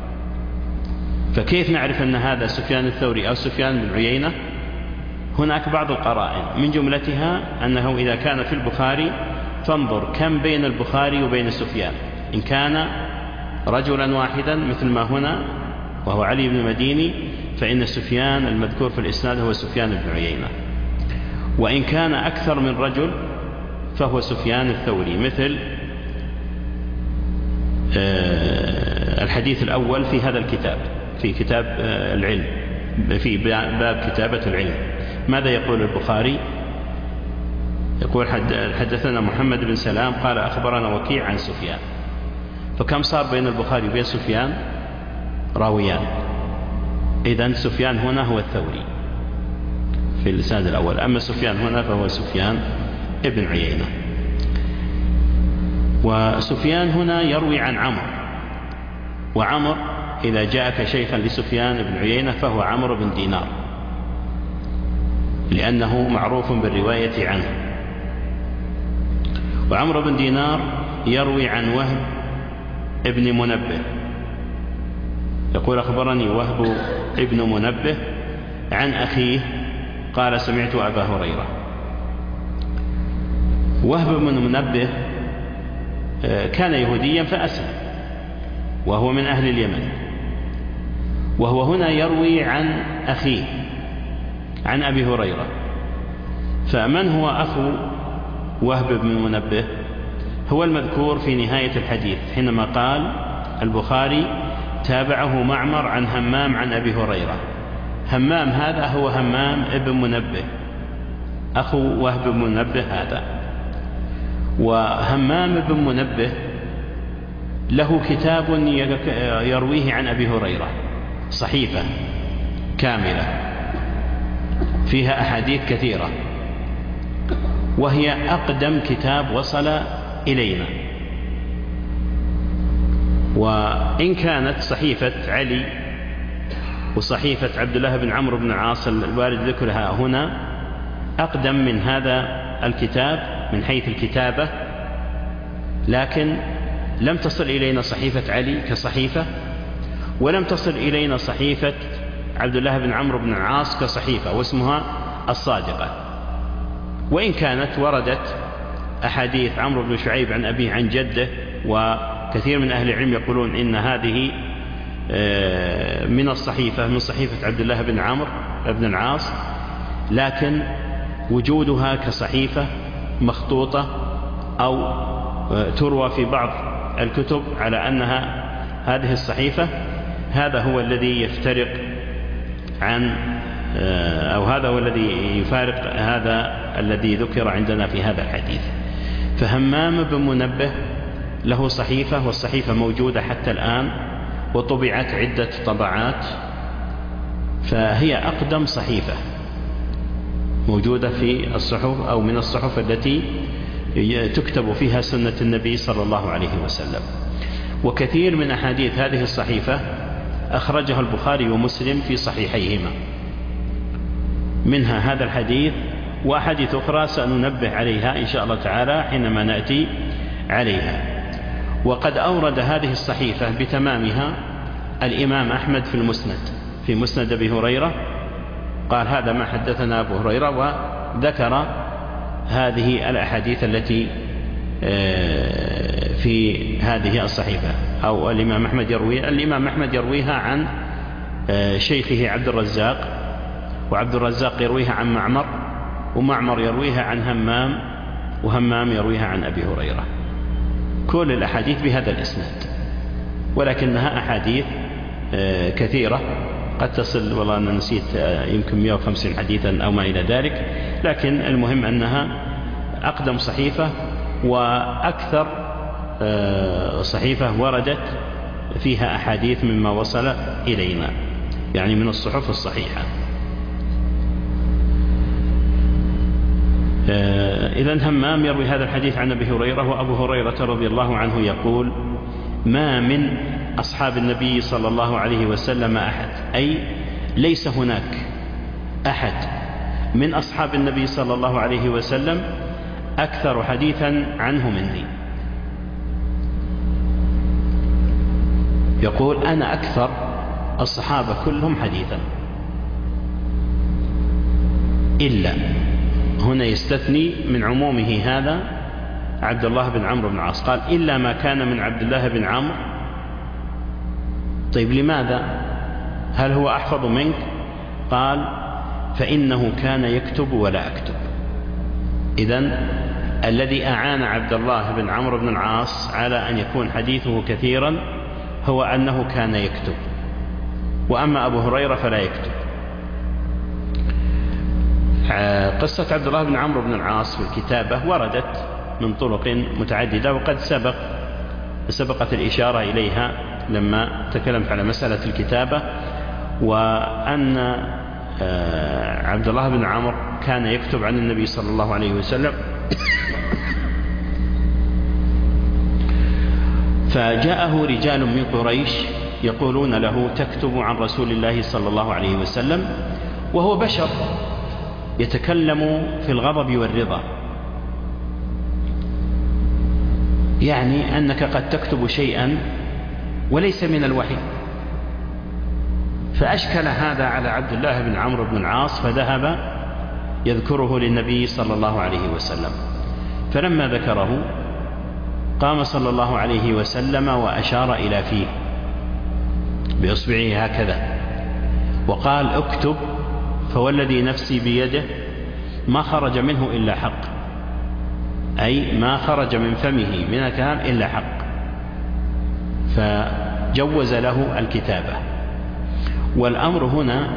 فكيف نعرف أن هذا سفيان الثوري أو سفيان بن عيينة؟ هناك بعض القرائن، من جملتها أنه إذا كان في البخاري فانظر كم بين البخاري وبين سفيان. إن كان رجلا واحدا مثل ما هنا وهو علي بن المديني فإن سفيان المذكور في الإسناد هو سفيان بن عيينة، وإن كان أكثر من رجل فهو سفيان الثوري، مثل الحديث الأول في هذا الكتاب، في كتاب العلم، في باب كتابة العلم. ماذا يقول البخاري؟ يقول: حدثنا محمد بن سلام قال أخبرنا وكيع عن سفيان. فكم صار بين البخاري وبين سفيان؟ راويان. إذن سفيان هنا هو الثوري في الإسناد الأول، أما سفيان هنا فهو سفيان ابن عيينة. وسفيان هنا يروي عن عمرو، وعمر إذا جاءك شيخا لسفيان بن عيينة فهو عمرو بن دينار، لأنه معروف بالرواية عنه. وعمرو بن دينار يروي عن وهب ابن منبه، يقول: أخبرني وهب ابن منبه عن أخيه قال: سمعت أبا هريرة. وهب بن منبه كان يهوديا فأسلم، وهو من أهل اليمن، وهو هنا يروي عن أخيه عن أبي هريرة. فمن هو أخو وهب بن منبه؟ هو المذكور في نهاية الحديث حينما قال البخاري: تابعه معمر عن همام عن أبي هريرة. همام هذا هو همام ابن منبه أخو وهب بن منبه هذا. وهمام بن منبه له كتاب يرويه عن أبي هريرة، صحيفة كاملة فيها أحاديث كثيرة، وهي أقدم كتاب وصل إلينا. وإن كانت صحيفة علي وصحيفة عبد الله بن عمرو بن العاص الوارد ذكرها هنا أقدم من هذا الكتاب من حيث الكتابة، لكن لم تصل إلينا صحيفة علي كصحيفة، ولم تصل إلينا صحيفة عبد الله بن عمرو بن العاص كصحيفة، واسمها الصادقة. وإن كانت وردت أحاديث عمرو بن شعيب عن أبيه عن جده، وكثير من أهل العلم يقولون إن هذه من الصحيفة، من صحيفة عبد الله بن عمرو بن العاص، لكن وجودها كصحيفة مخطوطة أو تروى في بعض الكتب على أنها هذه الصحيفة، هذا هو الذي يفترق عن أو هذا هو الذي يفارق هذا الذي ذكر عندنا في هذا الحديث. فهمام بن منبه له صحيفة، والصحيفة موجودة حتى الآن وطبعت عدة طبعات، فهي أقدم صحيفة موجودة في الصحف أو من الصحف التي تكتب فيها سنة النبي صلى الله عليه وسلم. وكثير من أحاديث هذه الصحيفة أخرجها البخاري ومسلم في صحيحيهما، منها هذا الحديث وأحاديث أخرى سننبه عليها إن شاء الله تعالى حينما نأتي عليها. وقد أورد هذه الصحيفة بتمامها الإمام أحمد في المسند، في مسند أبي هريرة، قال هذا ما حدثنا أبو هريرة، وذكر هذه الأحاديث التي في هذه الصحيفة، أو الإمام أحمد يرويها عن شيخه عبد الرزاق، وعبد الرزاق يرويها عن معمر، ومعمر يرويها عن همام، وهمام يرويها عن أبي هريرة. كل الأحاديث بهذا الإسناد، ولكنها أحاديث كثيرة قد تصل، والله أنا نسيت، يمكن 150 حديثا أو ما إلى ذلك، لكن المهم أنها أقدم صحيفة وأكثر صحيفة وردت فيها أحاديث مما وصل إلينا، يعني من الصحف الصحيحة. إذن همام يروي هذا الحديث عن أبي هريرة، وأبو هريرة رضي الله عنه يقول: ما من أصحاب النبي صلى الله عليه وسلم أحد، أي ليس هناك أحد من أصحاب النبي صلى الله عليه وسلم أكثر حديثا عنه مني. يقول: أنا أكثر الصحابة كلهم حديثا، إلا، هنا يستثني من عمومه هذا عبد الله بن عمرو بن العاص، قال: إلا ما كان من عبد الله بن عمرو. طيب لماذا؟ هل هو أحفظ منك؟ قال: فإنه كان يكتب ولا أكتب. إذن الذي أعان عبد الله بن عمرو بن العاص على أن يكون حديثه كثيرا هو أنه كان يكتب، وأما أبو هريرة فلا يكتب. قصة عبد الله بن عمرو بن العاص في الكتابة وردت من طرق متعددة، وقد سبقت الإشارة إليها لما تكلمت على مسألة الكتابة، وأن عبد الله بن عمرو كان يكتب عن النبي صلى الله عليه وسلم. فجاءه رجال من قريش يقولون له: تكتب عن رسول الله صلى الله عليه وسلم، وهو بشر يتكلم في الغضب والرضا، يعني أنك قد تكتب شيئا وليس من الوحي. فأشكل هذا على عبد الله بن عمرو بن العاص، فذهب يذكره للنبي صلى الله عليه وسلم. فلما ذكره قام صلى الله عليه وسلم وأشار إلى فيه بإصبعه هكذا وقال: اكتب، فوالذي نفسي بيده ما خرج منه إلا حق، أي ما خرج من فمه من الكلام إلا حق. فجوز له الكتابة. والأمر هنا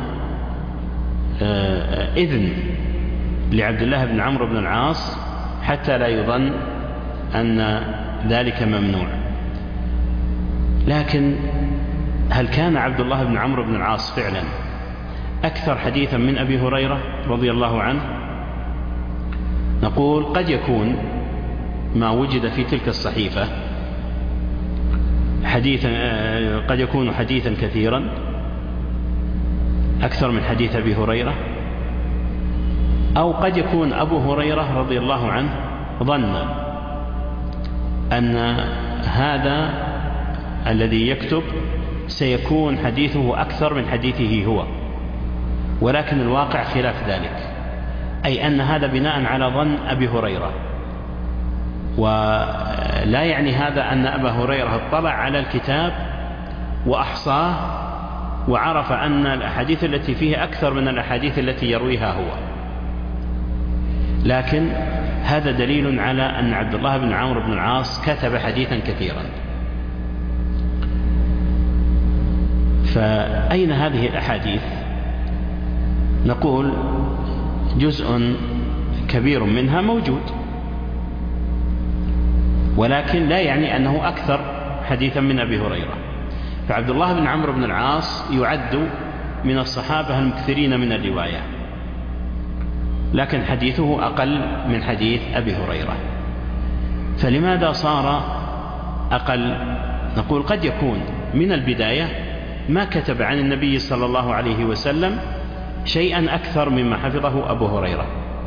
إذن لعبد الله بن عمرو بن العاص حتى لا يظن أن ذلك ممنوع. لكن هل كان عبد الله بن عمرو بن العاص فعلا أكثر حديثا من أبي هريرة رضي الله عنه؟ نقول قد يكون ما وجد في تلك الصحيفة حديثا، قد يكون حديثا كثيرا أكثر من حديث أبي هريرة، أو قد يكون أبو هريرة رضي الله عنه ظن أن هذا الذي يكتب سيكون حديثه أكثر من حديثه هو، ولكن الواقع خلاف ذلك، أي أن هذا بناء على ظن أبي هريرة، ولا يعني هذا أن أبا هريرة اطلع على الكتاب وأحصاه وعرف أن الأحاديث التي فيها أكثر من الأحاديث التي يرويها هو، لكن هذا دليل على أن عبد الله بن عمرو بن العاص كتب حديثا كثيرا. فأين هذه الأحاديث؟ نقول جزء كبير منها موجود، ولكن لا يعني أنه أكثر حديثا من أبي هريرة. فعبد الله بن عمرو بن العاص يعد من الصحابة المكثرين من الرواية، لكن حديثه أقل من حديث أبي هريرة. فلماذا صار أقل؟ نقول قد يكون من البداية ما كتب عن النبي صلى الله عليه وسلم شيئا أكثر مما حفظه أبو هريرة.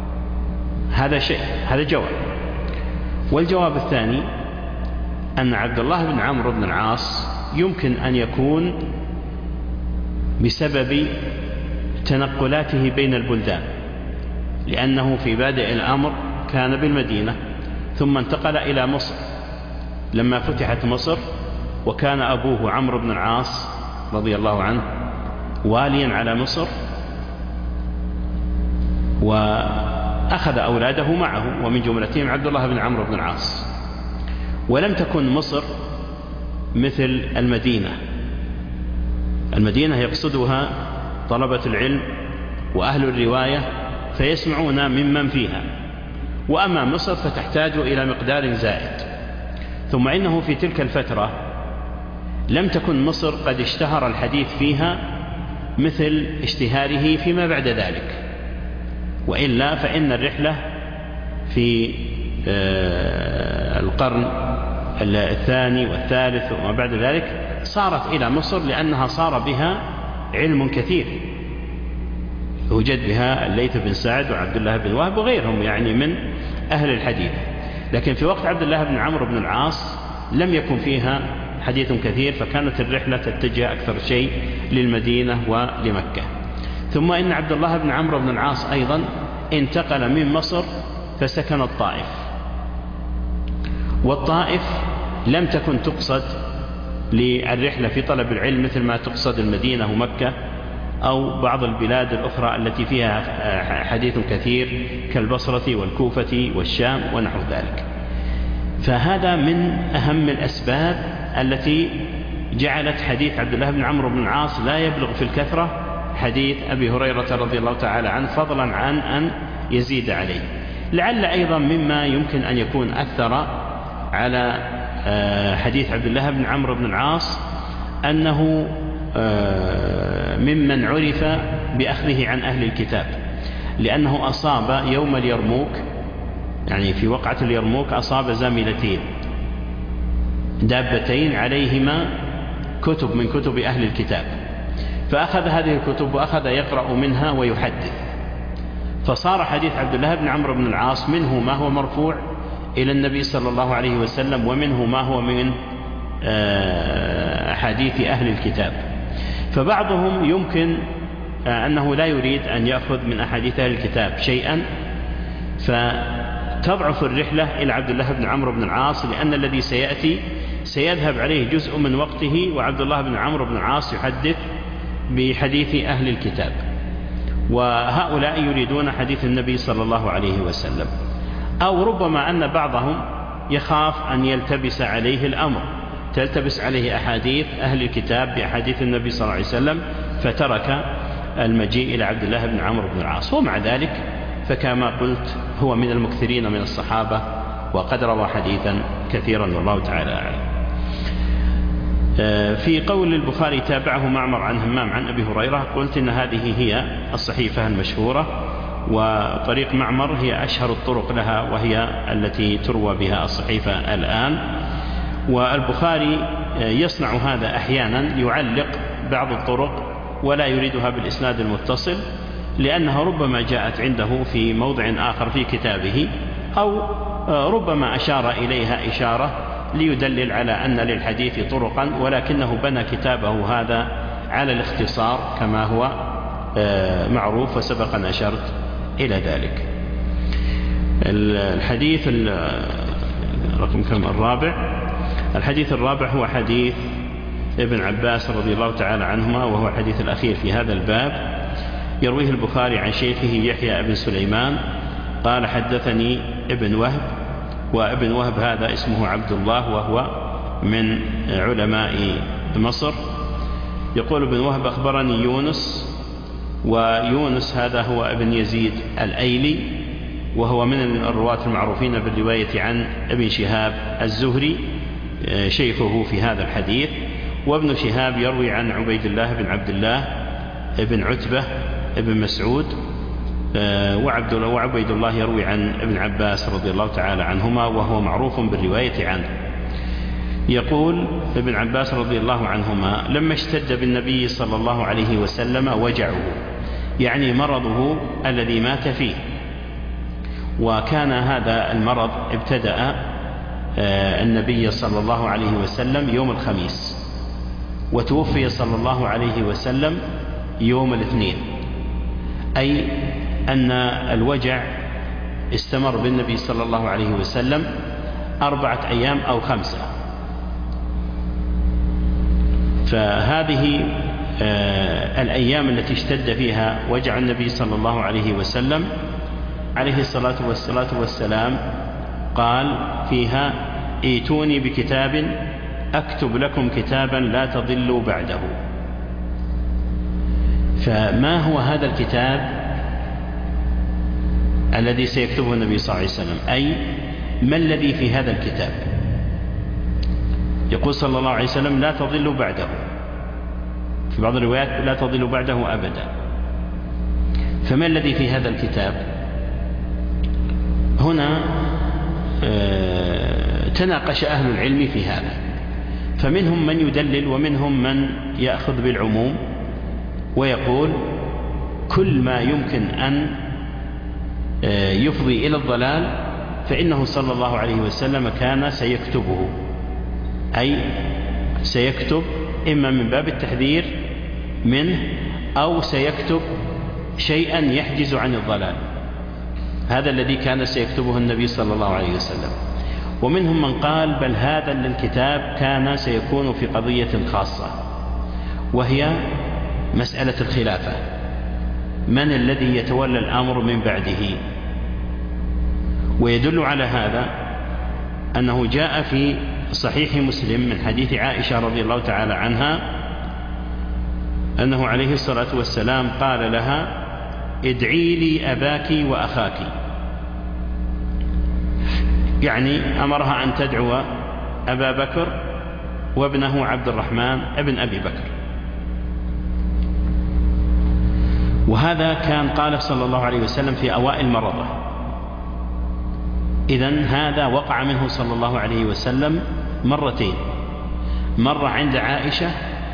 هذا جواب. والجواب الثاني أن عبد الله بن عمرو بن العاص يمكن أن يكون بسبب تنقلاته بين البلدان، لأنه في بادئ الأمر كان بالمدينة ثم انتقل إلى مصر لما فتحت مصر، وكان أبوه عمرو بن العاص رضي الله عنه واليا على مصر، وأخذ أولاده معه ومن جملتهم عبد الله بن عمرو بن العاص. ولم تكن مصر مثل المدينة يقصدها طلبة العلم وأهل الرواية فيسمعون ممن فيها، وأما مصر فتحتاج إلى مقدار زائد. ثم إنه في تلك الفترة لم تكن مصر قد اشتهر الحديث فيها مثل اشتهاره فيما بعد ذلك، وإلا فإن الرحلة في القرن الثاني والثالث وما بعد ذلك صارت إلى مصر لأنها صار بها علم كثير، يوجد بها الليث بن سعد وعبد الله بن وهب وغيرهم يعني من أهل الحديث. لكن في وقت عبد الله بن عمرو بن العاص لم يكن فيها حديث كثير، فكانت الرحلة تتجه أكثر شيء للمدينة ولمكة. ثم إن عبد الله بن عمرو بن العاص أيضا انتقل من مصر فسكن الطائف، والطائف لم تكن تقصد للرحلة في طلب العلم مثل ما تقصد المدينة ومكة أو بعض البلاد الأخرى التي فيها حديث كثير كالبصرة والكوفة والشام ونحو ذلك. فهذا من أهم الأسباب التي جعلت حديث عبد الله بن عمرو بن العاص لا يبلغ في الكثرة حديث أبي هريرة رضي الله تعالى عنه، فضلا عن أن يزيد عليه. لعل أيضا مما يمكن أن يكون أثر على حديث عبد الله بن عمرو بن العاص أنه ممن عرف بأخذه عن أهل الكتاب، لأنه أصاب يوم اليرموك، يعني في وقعة اليرموك أصاب زاملتين دابتين عليهما كتب من كتب أهل الكتاب، فأخذ هذه الكتب وأخذ يقرأ منها ويحدث، فصار حديث عبد الله بن عمرو بن العاص منه ما هو مرفوع إلى النبي صلى الله عليه وسلم، ومنه ما هو من أحاديث أهل الكتاب. فبعضهم يمكن أنه لا يريد أن يأخذ من أحاديث أهل الكتاب شيئا، فتضعف الرحلة إلى عبد الله بن عمرو بن العاص، لأن الذي سيأتي سيذهب عليه جزء من وقته، وعبد الله بن عمرو بن العاص يحدث بحديث أهل الكتاب، وهؤلاء يريدون حديث النبي صلى الله عليه وسلم. أو ربما أن بعضهم يخاف أن يلتبس عليه الأمر، تلتبس عليه أحاديث أهل الكتاب بأحاديث النبي صلى الله عليه وسلم، فترك المجيء إلى عبد الله بن عمرو بن العاص. ومع ذلك فكما قلت هو من المكثرين من الصحابة، وقد روى حديثا كثيرا والله تعالى أعلم. في قول البخاري تابعه معمر عن همام عن أبي هريرة، قلت إن هذه هي الصحيفة المشهورة، وطريق معمر هي أشهر الطرق لها، وهي التي تروى بها الصحيفة الآن. والبخاري يصنع هذا أحيانا، يعلق بعض الطرق ولا يريدها بالإسناد المتصل، لأنها ربما جاءت عنده في موضع آخر في كتابه، أو ربما أشار إليها إشارة ليدلل على أن للحديث طرقا، ولكنه بنى كتابه هذا على الاختصار كما هو معروف، وسبق أن أشرت إلى ذلك. الحديث رقم كم؟ الحديث الرابع هو حديث ابن عباس رضي الله تعالى عنهما، وهو الحديث الأخير في هذا الباب. يرويه البخاري عن شيخه يحيى بن سليمان قال حدثني ابن وهب، وابن وهب هذا اسمه عبد الله، وهو من علماء مصر. يقول ابن وهب أخبرني يونس ويونس هذا هو ابن يزيد الأيلي، وهو من الرواة المعروفين بالرواية عن ابن شهاب الزهري شيخه في هذا الحديث. وابن شهاب يروي عن عبيد الله بن عبد الله ابن عتبة ابن مسعود، وعبيد الله يروي عن ابن عباس رضي الله تعالى عنهما، وهو معروف بالرواية عنه. يقول ابن عباس رضي الله عنهما: لما اشتد بالنبي صلى الله عليه وسلم وجعه، يعني مرضه الذي مات فيه، وكان هذا المرض ابتدأ النبي صلى الله عليه وسلم يوم الخميس، وتوفي صلى الله عليه وسلم يوم الاثنين، أي أن الوجع استمر بالنبي صلى الله عليه وسلم 4 أيام أو 5. فهذه الأيام التي اشتد فيها وجع النبي صلى الله عليه وسلم عليه الصلاة والسلام قال فيها: ائتوني بكتاب أكتب لكم كتابا لا تضلوا بعده. فما هو هذا الكتاب الذي سيكتبه النبي صلى الله عليه وسلم؟ أي ما الذي في هذا الكتاب؟ يقول صلى الله عليه وسلم: لا تضلوا بعده، في بعض الروايات لا تضلوا بعده أبدا. فما الذي في هذا الكتاب؟ هنا تناقش أهل العلم في هذا، فمنهم من يدلل ومنهم من يأخذ بالعموم ويقول: كل ما يمكن أن يفضي إلى الضلال فإنه صلى الله عليه وسلم كان سيكتبه، أي سيكتب إما من باب التحذير منه أو سيكتب شيئا يحجز عن الضلال. هذا الذي كان سيكتبه النبي صلى الله عليه وسلم. ومنهم من قال: بل هذا الكتاب كان سيكون في قضية خاصة، وهي مسألة الخلافة، من الذي يتولى الأمر من بعده. ويدل على هذا أنه جاء في صحيح مسلم من حديث عائشة رضي الله تعالى عنها أنه عليه الصلاة والسلام قال لها: ادعي لي أباك وأخاك، يعني أمرها أن تدعو أبا بكر وابنه عبد الرحمن ابن أبي بكر. وهذا كان قال صلى الله عليه وسلم في أوائل مرضه. إذن هذا وقع منه صلى الله عليه وسلم مرتين، مرة عند عائشة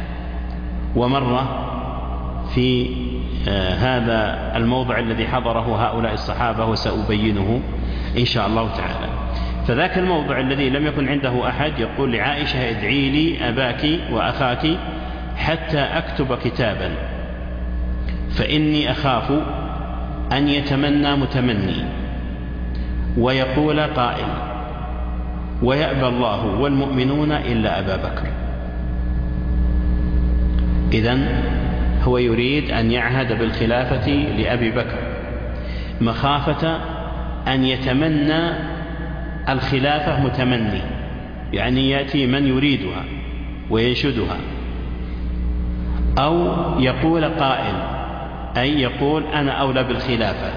ومرة في هذا الموضع الذي حضره هؤلاء الصحابة، وسأبينه إن شاء الله تعالى. فذاك الموضع الذي لم يكن عنده أحد يقول لعائشة: ادعي لي أباك وأخاك حتى أكتب كتابا، فإني أخاف أن يتمنى متمني ويقول قائل ويأبى الله والمؤمنون إلا أبا بكر. إذن هو يريد أن يعهد بالخلافة لأبي بكر مخافة أن يتمنى الخلافة متمني، يعني يأتي من يريدها وينشدها، أو يقول قائل أي يقول أنا أولى بالخلافة.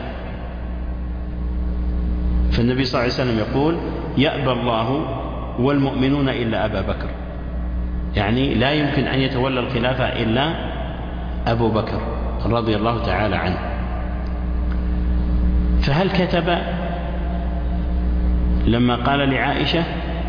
فالنبي صلى الله عليه وسلم يقول: يأبى الله والمؤمنون إلا أبا بكر، يعني لا يمكن أن يتولى الخلافة إلا أبو بكر رضي الله تعالى عنه. فهل كتب لما قال لعائشة،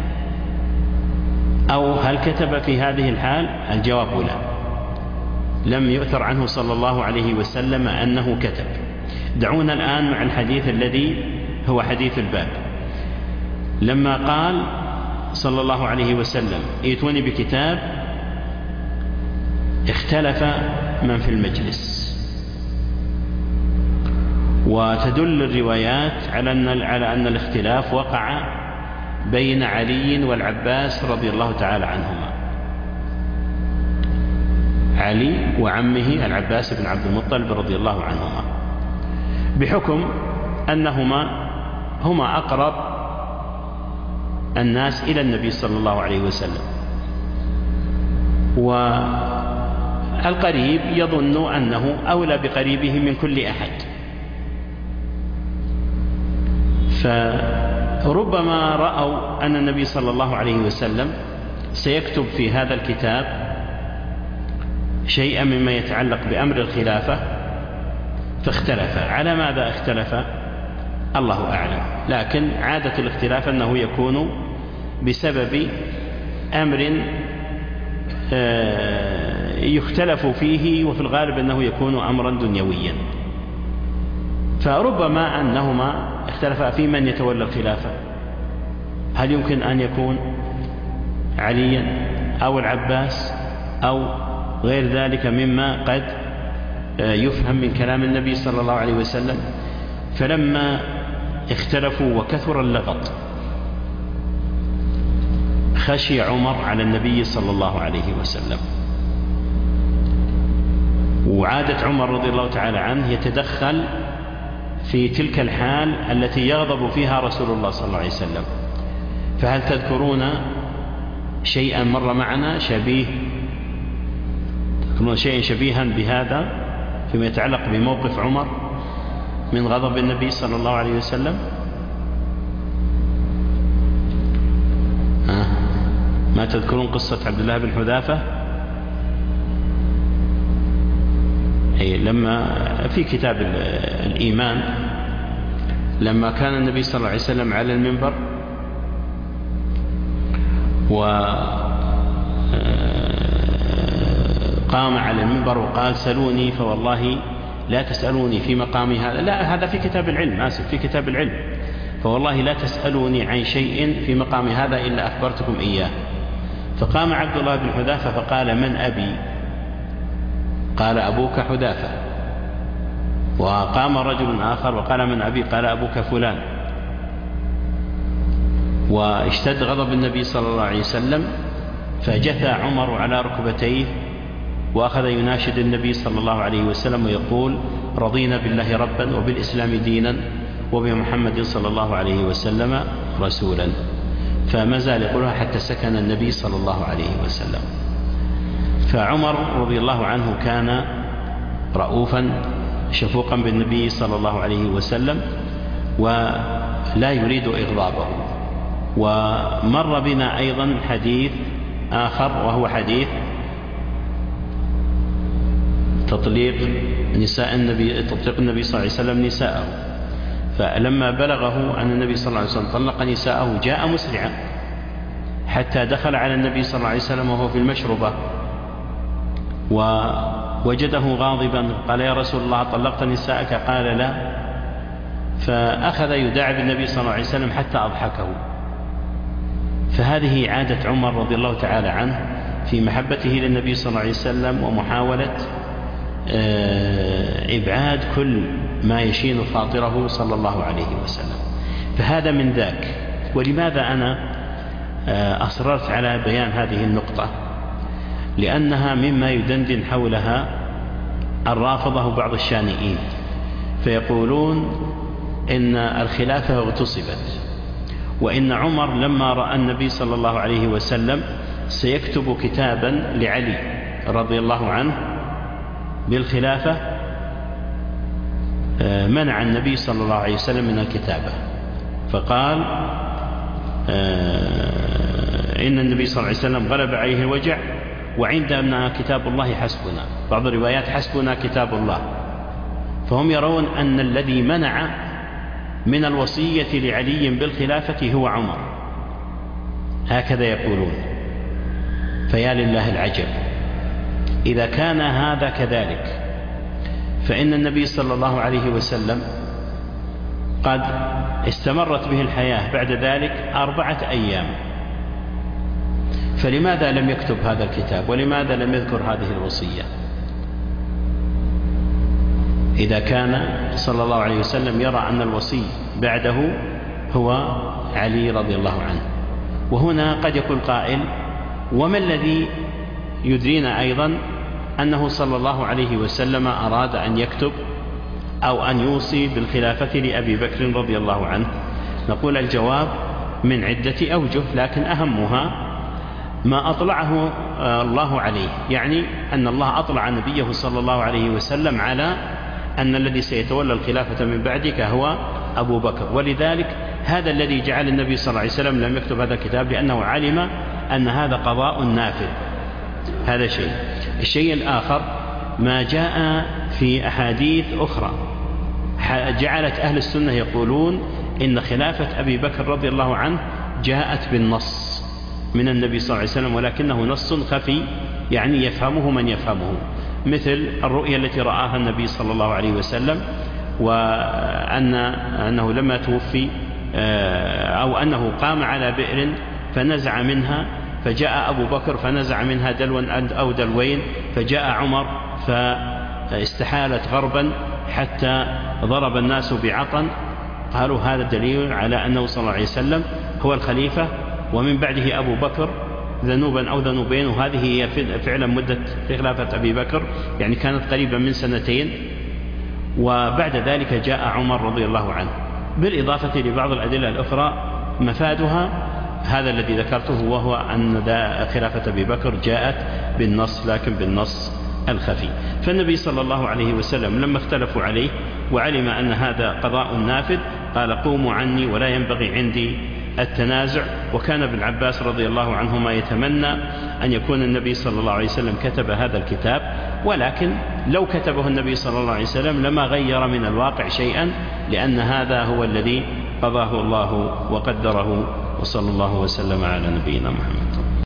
أو هل كتب في هذه الحال؟ الجواب لا، لم يؤثر عنه صلى الله عليه وسلم أنه كتب. دعونا الآن مع الحديث الذي هو حديث الباب. لما قال صلى الله عليه وسلم: ائتوني بكتاب، اختلف من في المجلس، وتدل الروايات على أن الاختلاف وقع بين علي والعباس رضي الله تعالى عنهما، علي وعمه العباس بن عبد المطلب رضي الله عنهما، بحكم أنهما هما أقرب الناس إلى النبي صلى الله عليه وسلم. وهذا القريب يظن أنه أولى بقريبه من كل أحد، فربما رأوا أن النبي صلى الله عليه وسلم سيكتب في هذا الكتاب شيئا مما يتعلق بأمر الخلافة فاختلف. على ماذا اختلف؟ الله أعلم، لكن عادة الاختلاف أنه يكون بسبب أمر يختلف فيه، وفي الغالب أنه يكون أمرا دنيويا. فربما أنهما اختلفا في من يتولى الخلافة، هل يمكن أن يكون عليا أو العباس أو غير ذلك مما قد يفهم من كلام النبي صلى الله عليه وسلم. فلما اختلفوا وكثر اللغط خشي عمر على النبي صلى الله عليه وسلم، وعادة عمر رضي الله تعالى عنه يتدخل في تلك الحال التي يغضب فيها رسول الله صلى الله عليه وسلم. فهل تذكرون شيئا مر معنا تذكرون شيئا شبيها بهذا فيما يتعلق بموقف عمر من غضب النبي صلى الله عليه وسلم؟ ما تذكرون قصة عبد الله بن حذافة؟ لما في كتاب الإيمان لما كان النبي صلى الله عليه وسلم على المنبر وقام على المنبر وقال سلوني فوالله لا تسألوني في مقامي هذا، لا هذا في كتاب العلم، آسف في كتاب العلم، فوالله لا تسألوني عن شيء في مقام هذا إلا أخبرتكم إياه. فقام عبد الله بن حذافة فقال من أبي؟ قال أبوك حذافة. وقام رجل آخر وقال من أبي؟ قال أبوك فلان. واشتد غضب النبي صلى الله عليه وسلم، فجثى عمر على ركبتيه وأخذ يناشد النبي صلى الله عليه وسلم ويقول رضينا بالله ربا وبالإسلام دينا وبمحمد صلى الله عليه وسلم رسولا. فما زال يقولها حتى سكن النبي صلى الله عليه وسلم. فعمر رضي الله عنه كان رؤوفا شفوقا بالنبي صلى الله عليه وسلم ولا يريد إغضابه. ومر بنا أيضا حديث آخر وهو حديث تطليق النبي صلى الله عليه وسلم نساءه. فلما بلغه أن النبي صلى الله عليه وسلم طلق نساءه جاء مسرعا حتى دخل على النبي صلى الله عليه وسلم وهو في المشربة ووجده غاضبا، قال يا رسول الله طلقت نساءك؟ قال لا. فأخذ يداعب النبي صلى الله عليه وسلم حتى أضحكه. فهذه عادة عمر رضي الله تعالى عنه في محبته للنبي صلى الله عليه وسلم ومحاولة إبعاد كل ما يشين خاطره صلى الله عليه وسلم. فهذا من ذاك. ولماذا أنا أصررت على بيان هذه النقطة؟ لأنها مما يدندن حولها الرافضة بعض الشانئين، فيقولون إن الخلافة اغتصبت، وإن عمر لما رأى النبي صلى الله عليه وسلم سيكتب كتابا لعلي رضي الله عنه بالخلافة منع النبي صلى الله عليه وسلم من الكتابة، فقال إن النبي صلى الله عليه وسلم غلب عليه الوجع وعندنا كتاب الله حسبنا، بعض الروايات حسبنا كتاب الله. فهم يرون أن الذي منع من الوصية لعلي بالخلافة هو عمر، هكذا يقولون. فيا لله العجب، إذا كان هذا كذلك فإن النبي صلى الله عليه وسلم قد استمرت به الحياة بعد ذلك 4 أيام، فلماذا لم يكتب هذا الكتاب ولماذا لم يذكر هذه الوصية إذا كان صلى الله عليه وسلم يرى أن الوصي بعده هو علي رضي الله عنه؟ وهنا قد يقول قائل وما الذي يدرينا أيضا أنه صلى الله عليه وسلم أراد أن يكتب أو أن يوصي بالخلافة لأبي بكر رضي الله عنه؟ نقول الجواب من عدة أوجه، لكن أهمها ما أطلعه الله عليه، يعني أن الله أطلع نبيه صلى الله عليه وسلم على أن الذي سيتولى الخلافة من بعدك هو أبو بكر. ولذلك هذا الذي جعل النبي صلى الله عليه وسلم لم يكتب هذا الكتاب، لأنه علم أن هذا قضاء نافذ. هذا شيء. الشيء الآخر ما جاء في أحاديث أخرى جعلت أهل السنة يقولون إن خلافة أبي بكر رضي الله عنه جاءت بالنص من النبي صلى الله عليه وسلم، ولكنه نص خفي، يعني يفهمه من يفهمه، مثل الرؤيا التي رآها النبي صلى الله عليه وسلم، وأنه لما توفي أو أنه قام على بئر فنزع منها، فجاء أبو بكر فنزع منها دلوا أو دلوين، فجاء عمر فاستحالت غربا حتى ضرب الناس بعطن. قالوا هذا دليل على أنه صلى الله عليه وسلم هو الخليفة، ومن بعده أبو بكر ذنوبا أو ذنوبين، وهذه هي فعلا مدة خلافة أبي بكر، يعني كانت قريبا من 2 سنين، وبعد ذلك جاء عمر رضي الله عنه، بالإضافة لبعض الأدلة الأخرى مفادها هذا الذي ذكرته، وهو أن خلافة أبي بكر جاءت بالنص، لكن بالنص الخفي. فالنبي صلى الله عليه وسلم لما اختلفوا عليه وعلم أن هذا قضاء نافذ قال قوموا عني ولا ينبغي عندي التنازع. وكان ابن عباس رضي الله عنهما يتمنى أن يكون النبي صلى الله عليه وسلم كتب هذا الكتاب، ولكن لو كتبه النبي صلى الله عليه وسلم لما غير من الواقع شيئا، لأن هذا هو الذي قضاه الله وقدره. وصلى الله وسلم على نبينا محمد.